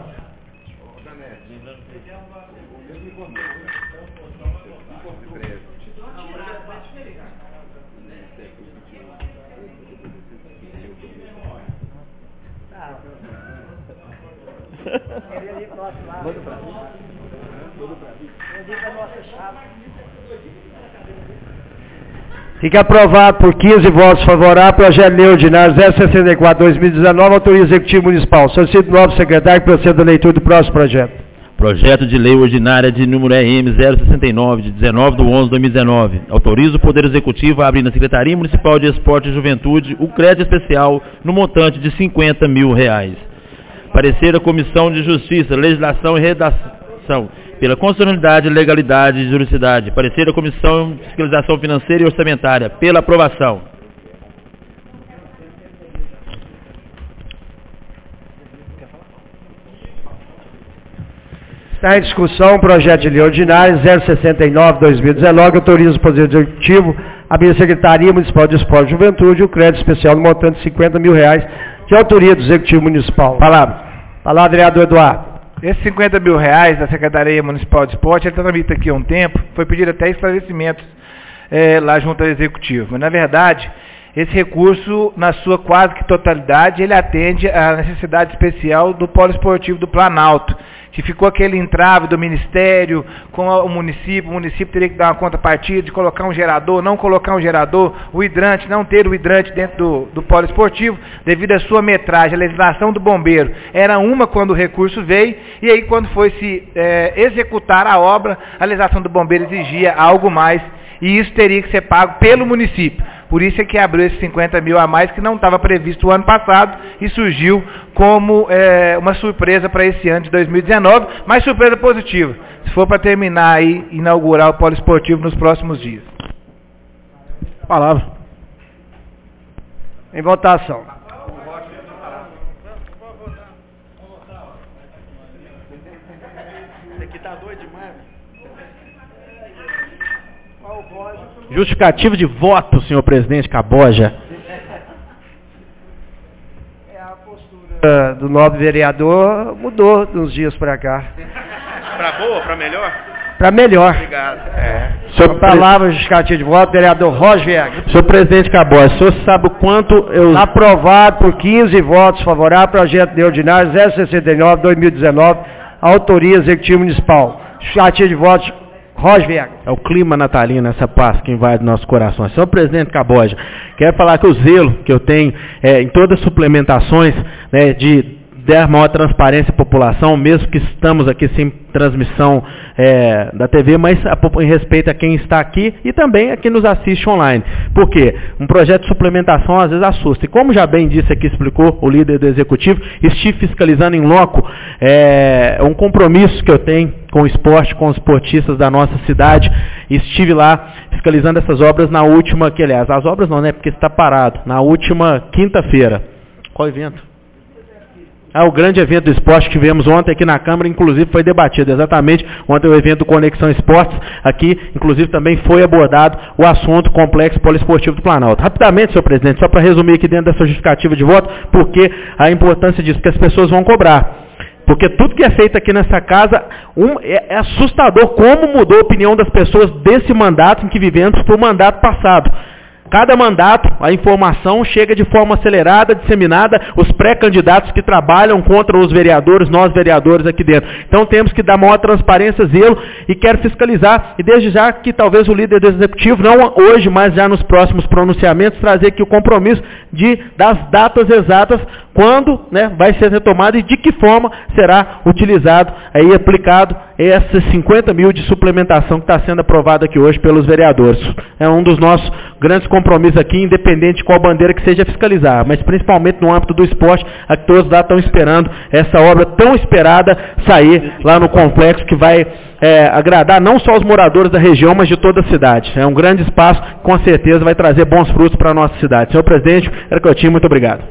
Fica aprovado por quinze votos favoráveis, projeto de lei ordinário zero sessenta e quatro barra dois mil e dezenove, autoriza o Executivo Municipal. Solicito o novo secretário que proceda à leitura do próximo projeto. Projeto de lei ordinária de número E M zero sessenta e nove, de dezenove de onze de dois mil e dezenove. Autoriza o Poder Executivo a abrir na Secretaria Municipal de Esporte e Juventude o crédito especial no montante de cinquenta mil reais. Parecer da Comissão de Justiça, Legislação e Redação pela constitucionalidade, legalidade e juridicidade. Parecer da Comissão de Fiscalização Financeira e Orçamentária pela aprovação. Está em discussão o projeto de lei ordinário zero sessenta e nove barra dois mil e dezenove, que autoriza o Poder Executivo a abrir a Secretaria Municipal de Esporte e Juventude o crédito especial no montante de cinquenta mil reais, de autoria do Executivo Municipal. Palavra. Palavra, vereador Eduardo. Esses cinquenta mil reais da Secretaria Municipal de Esporte, ele está tramitando aqui há um tempo, foi pedido até esclarecimentos é, lá junto ao Executivo. Mas, na verdade, esse recurso, na sua quase que totalidade, ele atende à necessidade especial do polo esportivo do Planalto, que ficou aquele entrave do Ministério com o município, o município teria que dar uma contrapartida de colocar um gerador, não colocar um gerador, o hidrante, não ter o hidrante dentro do, do polo esportivo, devido à sua metragem. A legislação do bombeiro era uma quando o recurso veio, e aí quando foi se é, executar a obra, a legislação do bombeiro exigia algo mais, e isso teria que ser pago pelo município. Por isso é que abriu esses cinquenta mil a mais, que não estava previsto o ano passado, e surgiu como é, uma surpresa para esse ano de dois mil e dezenove, mas surpresa positiva, se for para terminar aí, inaugurar o polo esportivo nos próximos dias. Palavra. Em votação. Esse aqui tá doido demais. Justificativo de voto, senhor presidente Caboja. É a postura do nobre vereador mudou de uns dias para cá. Para boa, para melhor? Para melhor. Obrigado. É. Sobre a palavra justificativa de voto, vereador Roger Viegas. Senhor presidente Caboja, o senhor sabe o quanto eu... Aprovado por quinze votos favoráveis, projeto de lei ordinário zero sessenta e nove, dois mil e dezenove, autoria executivo municipal. Justificativa de votos, Roger Viegas. É o clima natalino, essa paz que invade nossos corações. Senhor presidente Caboja, quero falar que o zelo que eu tenho é, em todas as suplementações, né, de dar maior transparência à população, mesmo que estamos aqui sem transmissão é, da T V, mas a, em respeito a quem está aqui e também a quem nos assiste online. Por quê? Um projeto de suplementação às vezes assusta. E como já bem disse aqui, explicou o líder do executivo, estive fiscalizando em loco é, um compromisso que eu tenho com o esporte, com os esportistas da nossa cidade. Estive lá fiscalizando essas obras na última, que aliás, as obras não, né? Porque está parado, na última quinta-feira. Qual evento? Ah, o grande evento do esporte que tivemos ontem aqui na Câmara, inclusive foi debatido exatamente, ontem o evento do Conexão Esportes, aqui, inclusive também foi abordado o assunto complexo poliesportivo do Planalto. Rapidamente, senhor presidente, só para resumir aqui dentro dessa justificativa de voto, porque a importância disso, que as pessoas vão cobrar. Porque tudo que é feito aqui nessa casa um, é, é assustador como mudou a opinião das pessoas desse mandato em que vivemos para o mandato passado. Cada mandato, a informação chega de forma acelerada, disseminada, os pré-candidatos que trabalham contra os vereadores, nós vereadores aqui dentro. Então temos que dar maior transparência, zelo, e quero fiscalizar, e desde já que talvez o líder do executivo, não hoje, mas já nos próximos pronunciamentos, trazer aqui o compromisso de, das datas exatas, quando, né, vai ser retomado e de que forma será utilizado, aí aplicado esses cinquenta mil de suplementação que está sendo aprovado aqui hoje pelos vereadores. É um dos nossos grandes compromissos aqui, independente de qual bandeira que seja fiscalizar, mas principalmente no âmbito do esporte, a que todos lá estão esperando essa obra tão esperada sair lá no complexo, que vai é, agradar não só os moradores da região, mas de toda a cidade. É um grande espaço, com certeza vai trazer bons frutos para a nossa cidade. Senhor presidente, era que eu tinha, muito obrigado.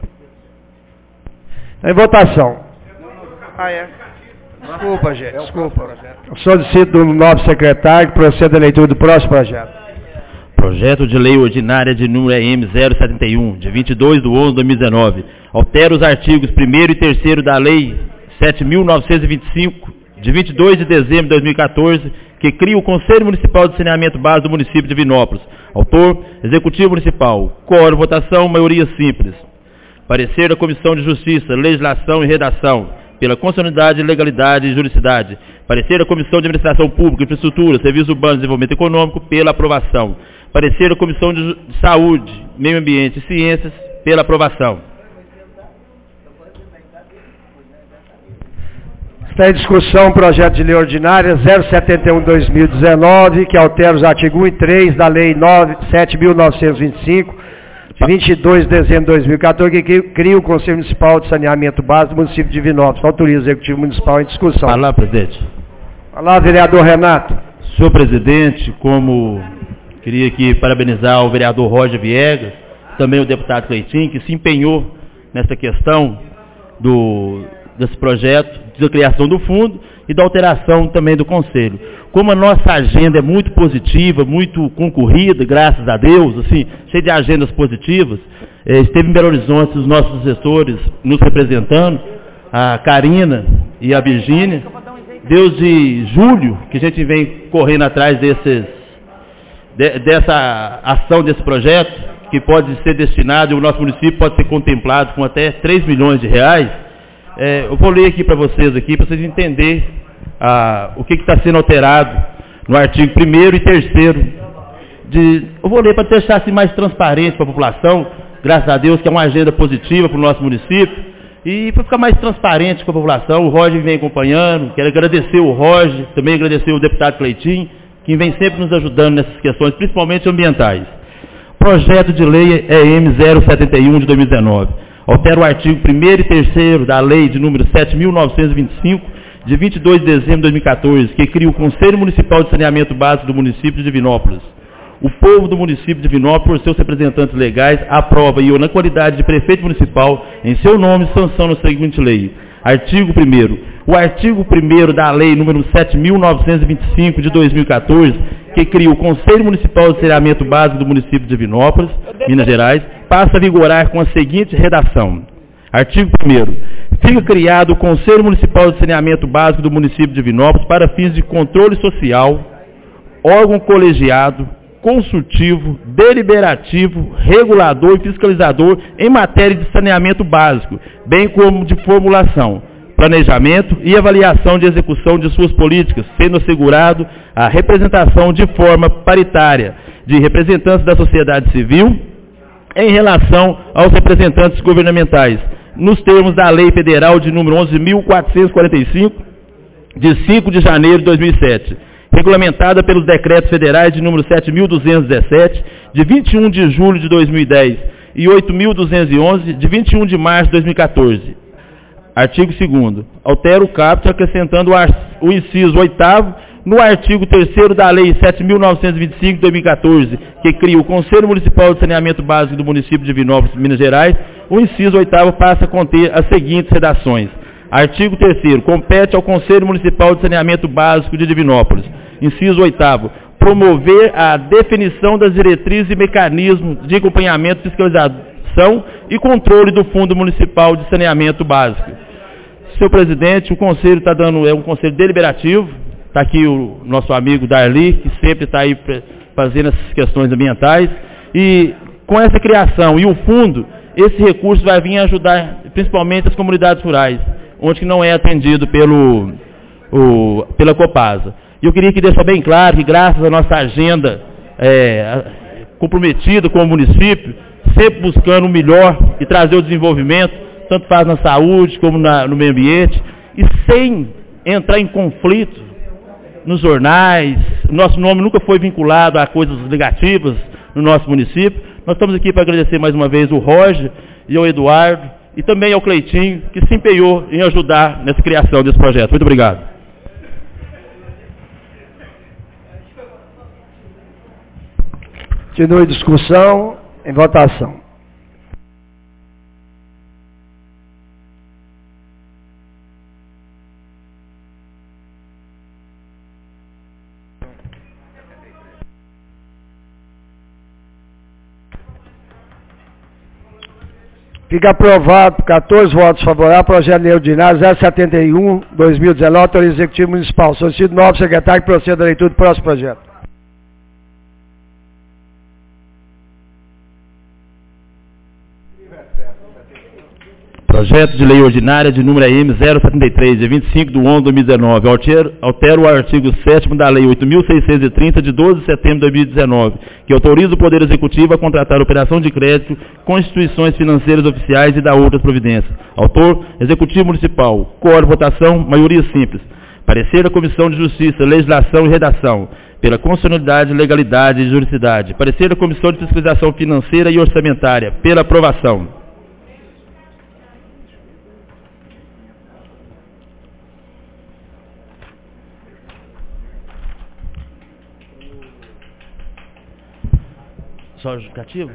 Em votação. Ah, é? Desculpa, gente, desculpa. Solicito do novo secretário que proceda a leitura do próximo projeto. Projeto de lei ordinária de número E M zero setenta e um, de vinte e dois de onze de dois mil e dezenove. Altera os artigos primeiro e terceiro da Lei sete mil novecentos e vinte e cinco, de vinte e dois de dezembro de dois mil e quatorze, que cria o Conselho Municipal de Saneamento Básico do município de Divinópolis. Autor, Executivo Municipal. Quórum, votação, maioria simples. Parecer da Comissão de Justiça, Legislação e Redação, pela constitucionalidade, legalidade e juridicidade. Parecer da Comissão de Administração Pública, Infraestrutura, Serviços Urbanos e Desenvolvimento Econômico, pela aprovação. Parecer da Comissão de Saúde, Meio Ambiente e Ciências, pela aprovação. Está em discussão o projeto de lei ordinária zero setenta e um barra dois mil e dezenove, que altera os artigos um e três da Lei sete mil novecentos e vinte e cinco, de vinte e dois de dezembro de dois mil e quatorze, que cria o Conselho Municipal de Saneamento Básico do município de Divinópolis. Autoriza o Executivo Municipal em discussão. Fala, presidente. Fala, vereador Renato. Senhor presidente, como queria aqui parabenizar o vereador Roger Viegas, também o deputado Cleitinho, que se empenhou nessa questão do, desse projeto de criação do fundo e da alteração também do Conselho. Como a nossa agenda é muito positiva, muito concorrida, graças a Deus, assim, cheia de agendas positivas, eh, esteve em Belo Horizonte os nossos assessores nos representando, a Karina e a Virgínia, desde julho, que a gente vem correndo atrás desses, de, dessa ação, desse projeto, que pode ser destinado, e o nosso município pode ser contemplado com até três milhões de reais. É, eu vou ler aqui para vocês, aqui, para vocês entenderem ah, o que está sendo alterado no artigo primeiro e terceiro. De, eu vou ler para deixar assim, mais transparente para a população, graças a Deus que é uma agenda positiva para o nosso município. E para ficar mais transparente com a população, o Roger vem acompanhando, quero agradecer o Roger, também agradecer o deputado Cleitinho, que vem sempre nos ajudando nessas questões, principalmente ambientais. Projeto de lei é M zero setenta e um de dois mil e dezenove. Altera o artigo primeiro e terceiro da lei de número sete mil novecentos e vinte e cinco, de vinte e dois de dezembro de dois mil e quatorze, que cria o Conselho Municipal de Saneamento Básico do município de Divinópolis. O povo do município de Divinópolis, por seus representantes legais, aprova e eu, na qualidade de prefeito municipal, em seu nome, sanciono a seguinte lei. Artigo primeiro. O artigo primeiro da lei número sete mil novecentos e vinte e cinco de dois mil e quatorze, que cria o Conselho Municipal de Saneamento Básico do município de Divinópolis, Minas Gerais, passa a vigorar com a seguinte redação. Artigo primeiro. Fica criado o Conselho Municipal de Saneamento Básico do município de Divinópolis para fins de controle social, órgão colegiado, consultivo, deliberativo, regulador e fiscalizador em matéria de saneamento básico, bem como de formulação, planejamento e avaliação de execução de suas políticas, sendo assegurado a representação de forma paritária de representantes da sociedade civil em relação aos representantes governamentais, nos termos da Lei Federal de número onze mil quatrocentos e quarenta e cinco, de cinco de janeiro de dois mil e sete, regulamentada pelos decretos federais de número sete mil duzentos e dezessete, de vinte e um de julho de dois mil e dez, e oito mil duzentos e onze, de vinte e um de março de dois mil e quatorze. Artigo segundo. Altera o caput acrescentando o inciso oitavo no artigo terceiro da Lei sete mil novecentos e vinte e cinco de dois mil e quatorze, que cria o Conselho Municipal de Saneamento Básico do município de Divinópolis, Minas Gerais. O inciso oitavo passa a conter as seguintes redações. Artigo terceiro. Compete ao Conselho Municipal de Saneamento Básico de Divinópolis. Inciso oitavo. Promover a definição das diretrizes e mecanismos de acompanhamento, fiscalização e controle do Fundo Municipal de Saneamento Básico. Senhor presidente, o conselho está dando, é um conselho deliberativo. Está aqui o nosso amigo Darli, que sempre está aí fazendo essas questões ambientais. E com essa criação e o fundo, esse recurso vai vir ajudar principalmente as comunidades rurais, onde não é atendido pelo, o, pela Copasa. E eu queria que deixar bem claro que graças à nossa agenda é, comprometida com o município, sempre buscando o melhor e trazer o desenvolvimento, tanto faz na saúde como na, no meio ambiente, e sem entrar em conflito nos jornais. Nosso nome nunca foi vinculado a coisas negativas no nosso município. Nós estamos aqui para agradecer mais uma vez o Roger e ao Eduardo, e também ao Cleitinho, que se empenhou em ajudar nessa criação desse projeto. Muito obrigado. Continue a discussão em votação. Fica aprovado por quatorze votos favoráveis, projeto de lei ordinário zero setenta e um, dois mil e dezenove, autoria executivo municipal. Solicito novo secretário que proceda a leitura do próximo projeto. Projeto de lei ordinária de número M zero setenta e três, de vinte e cinco de onze de dois mil e dezenove, altera, altera o artigo sétimo da lei oito mil seiscentos e trinta, de doze de setembro de dois mil e dezenove, que autoriza o Poder Executivo a contratar operação de crédito com instituições financeiras oficiais e dar outras providências. Autor, Executivo Municipal. Coro, votação, maioria simples. Parecer da Comissão de Justiça, Legislação e Redação, pela constitucionalidade, legalidade e juridicidade. Parecer da Comissão de Fiscalização Financeira e Orçamentária, pela aprovação. Só justificativo?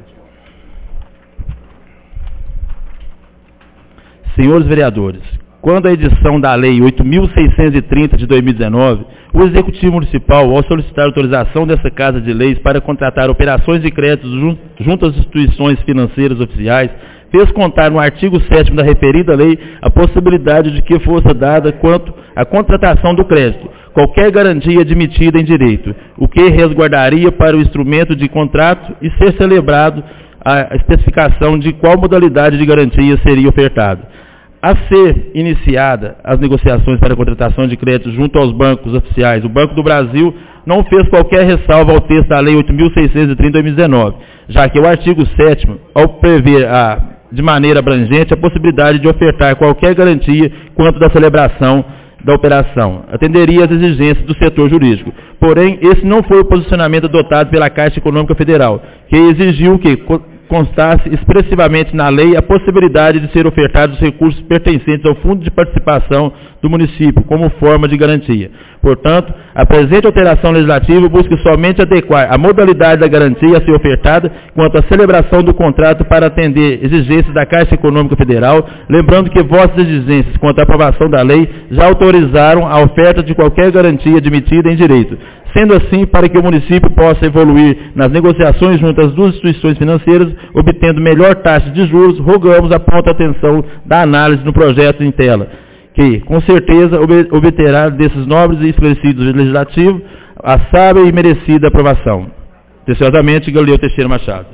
Senhores vereadores, quando a edição da Lei oito mil seiscentos e trinta de dois mil e dezenove, o Executivo Municipal, ao solicitar autorização dessa Casa de Leis para contratar operações de crédito junto às instituições financeiras oficiais, fez contar no artigo sétimo da referida lei a possibilidade de que fosse dada quanto à contratação do crédito qualquer garantia admitida em direito, o que resguardaria para o instrumento de contrato e ser celebrado a especificação de qual modalidade de garantia seria ofertada. A ser iniciada as negociações para a contratação de crédito junto aos bancos oficiais, o Banco do Brasil não fez qualquer ressalva ao texto da Lei oito mil seiscentos e trinta de dois mil e dezenove, já que o artigo sétimo, ao prever a, de maneira abrangente a possibilidade de ofertar qualquer garantia quanto da celebração da operação, atenderia às exigências do setor jurídico. Porém, esse não foi o posicionamento adotado pela Caixa Econômica Federal, que exigiu que constasse expressivamente na lei a possibilidade de ser ofertados recursos pertencentes ao Fundo de Participação do município como forma de garantia. Portanto, a presente alteração legislativa busca somente adequar a modalidade da garantia a ser ofertada quanto à celebração do contrato para atender exigências da Caixa Econômica Federal, lembrando que vossas exigências quanto à aprovação da lei já autorizaram a oferta de qualquer garantia admitida em direito. Sendo assim, para que o município possa evoluir nas negociações junto às duas instituições financeiras, obtendo melhor taxa de juros, rogamos a pronta atenção da análise no projeto em tela, que, com certeza, obterá desses nobres e esclarecidos legislativos a sábia e merecida aprovação. Atenciosamente, Galileu Teixeira Machado.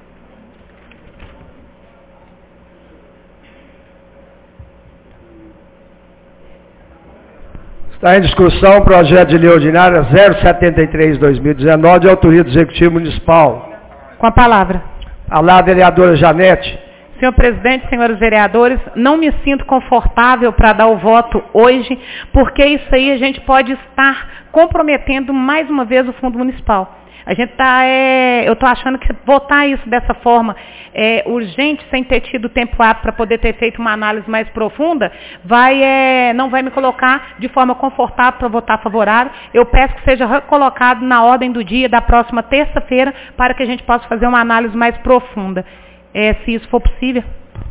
Está em discussão o projeto de lei ordinária zero setenta e três de dois mil e dezenove, de autoria do Executivo Municipal. Com a palavra. A lá, vereadora Janete. Senhor presidente, senhores vereadores, não me sinto confortável para dar o voto hoje, porque isso aí a gente pode estar comprometendo mais uma vez o Fundo Municipal. A gente tá, é, eu estou achando que votar isso dessa forma é, urgente, sem ter tido tempo apto para poder ter feito uma análise mais profunda, vai, é, não vai me colocar de forma confortável para votar favorável. Eu peço que seja recolocado na ordem do dia da próxima terça-feira, para que a gente possa fazer uma análise mais profunda, é, se isso for possível.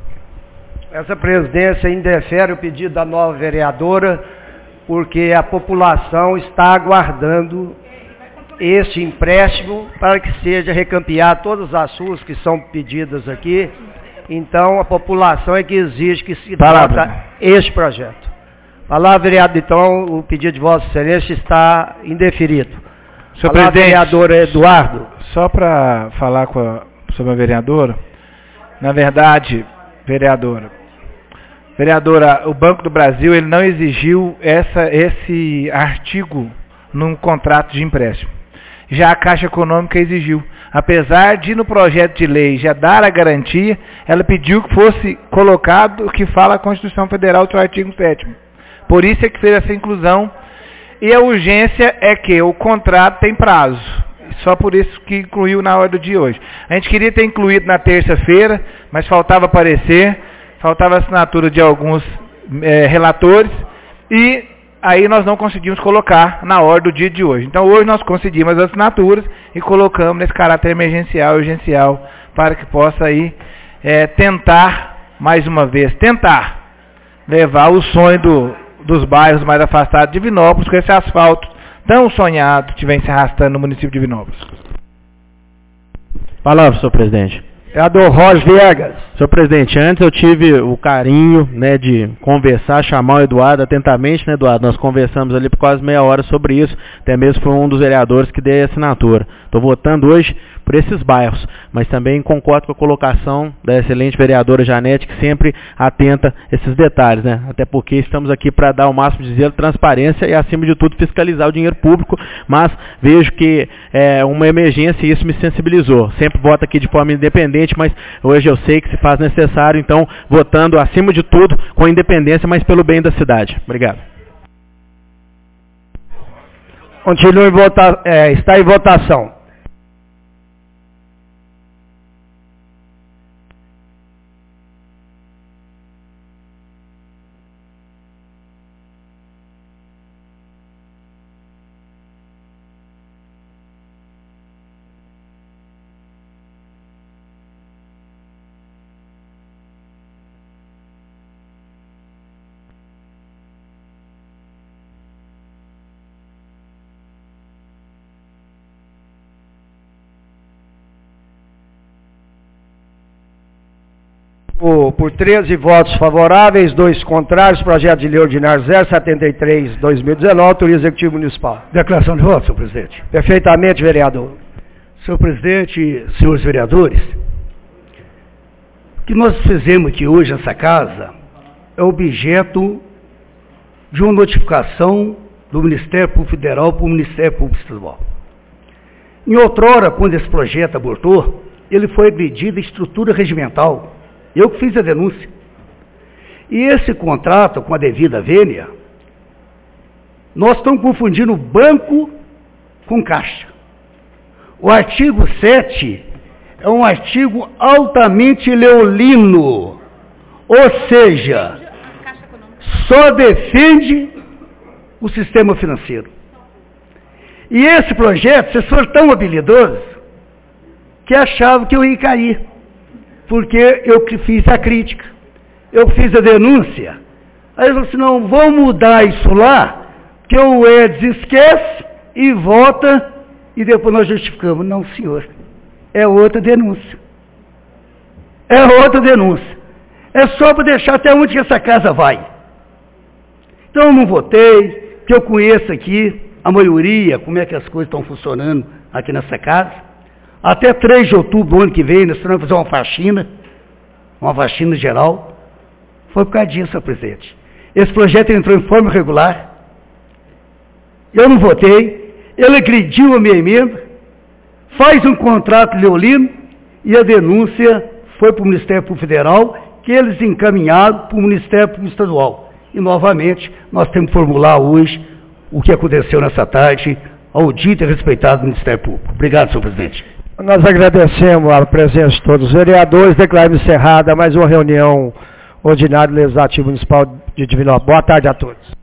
Essa presidência indefere o pedido da nova vereadora, porque a população está aguardando este empréstimo para que seja recampear todas as ruas que são pedidas aqui. Então, a população é que exige que se trata este projeto. Palavra, vereador, então, o pedido de Vossa Excelência está indeferido. Senhor Palavra, presidente, vereador Eduardo. Só para falar com a, sobre a vereadora, na verdade, vereadora, vereadora, o Banco do Brasil ele não exigiu essa, esse artigo num contrato de empréstimo. Já a Caixa Econômica exigiu. Apesar de no projeto de lei já dar a garantia, ela pediu que fosse colocado o que fala a Constituição Federal, do seu artigo sétimo. Por isso é que fez essa inclusão. E a urgência é que o contrato tem prazo. Só por isso que incluiu na hora do dia hoje. A gente queria ter incluído na terça-feira, mas faltava parecer, faltava assinatura de alguns é, relatores e aí nós não conseguimos colocar na hora do dia de hoje. Então hoje nós conseguimos as assinaturas e colocamos nesse caráter emergencial e urgencial para que possa aí é, tentar, mais uma vez, tentar levar o sonho do, dos bairros mais afastados de Divinópolis com esse asfalto tão sonhado que vem se arrastando no município de Divinópolis. Palavra, senhor presidente. Vereador Roger Viegas. Senhor presidente, antes eu tive o carinho, né, de conversar, chamar o Eduardo atentamente, né, Eduardo? Nós conversamos ali por quase meia hora sobre isso, até mesmo foi um dos vereadores que deu a assinatura. Estou votando hoje por esses bairros, mas também concordo com a colocação da excelente vereadora Janete, que sempre atenta esses detalhes, né? Até porque estamos aqui para dar o máximo de zelo, transparência e, acima de tudo, fiscalizar o dinheiro público, mas vejo que é uma emergência e isso me sensibilizou. Sempre voto aqui de forma independente, mas hoje eu sei que se faz necessário, então, votando, acima de tudo, com independência, mas pelo bem da cidade. Obrigado. Continue em vota, é, está em votação. Por, por treze votos favoráveis, dois contrários, projeto de lei ordinário zero setenta e três de dois mil e dezenove, autoria Executivo Municipal. Declaração de voto, senhor presidente. Perfeitamente, vereador. Senhor presidente, senhores vereadores, que nós fizemos aqui hoje nessa casa é objeto de uma notificação do Ministério Público Federal para o Ministério Público Estadual. Em outrora, quando esse projeto abortou, ele foi agredido em estrutura regimental. Eu que fiz a denúncia. E esse contrato, com a devida vênia, nós estamos confundindo banco com caixa. O artigo sete é um artigo altamente leolino, ou seja, só defende o sistema financeiro. E esse projeto, vocês foram tão habilidosos que achavam que eu ia cair, porque eu que fiz a crítica, eu fiz a denúncia. Aí eu falei assim, não, vou mudar isso lá, que o Edson esquece e vota, e depois nós justificamos. Não, senhor, é outra denúncia. É outra denúncia. É só para deixar até onde que essa casa vai. Então eu não votei, que eu conheço aqui a maioria, como é que as coisas estão funcionando aqui nessa casa. Até três de outubro do ano que vem, nós vamos fazer uma faxina, uma faxina geral. Foi por causa disso, senhor presidente. Esse projeto entrou em forma irregular. Eu não votei, ele agrediu a minha emenda, faz um contrato leolino e a denúncia foi para o Ministério Público Federal, que eles encaminharam para o Ministério Público Estadual. E, novamente, nós temos que formular hoje o que aconteceu nessa tarde ao dito e respeitado Ministério Público. Obrigado, senhor presidente. Nós agradecemos a presença de todos os vereadores, declaramos encerrada mais uma reunião ordinária legislativa municipal de Divinópolis. Boa tarde a todos.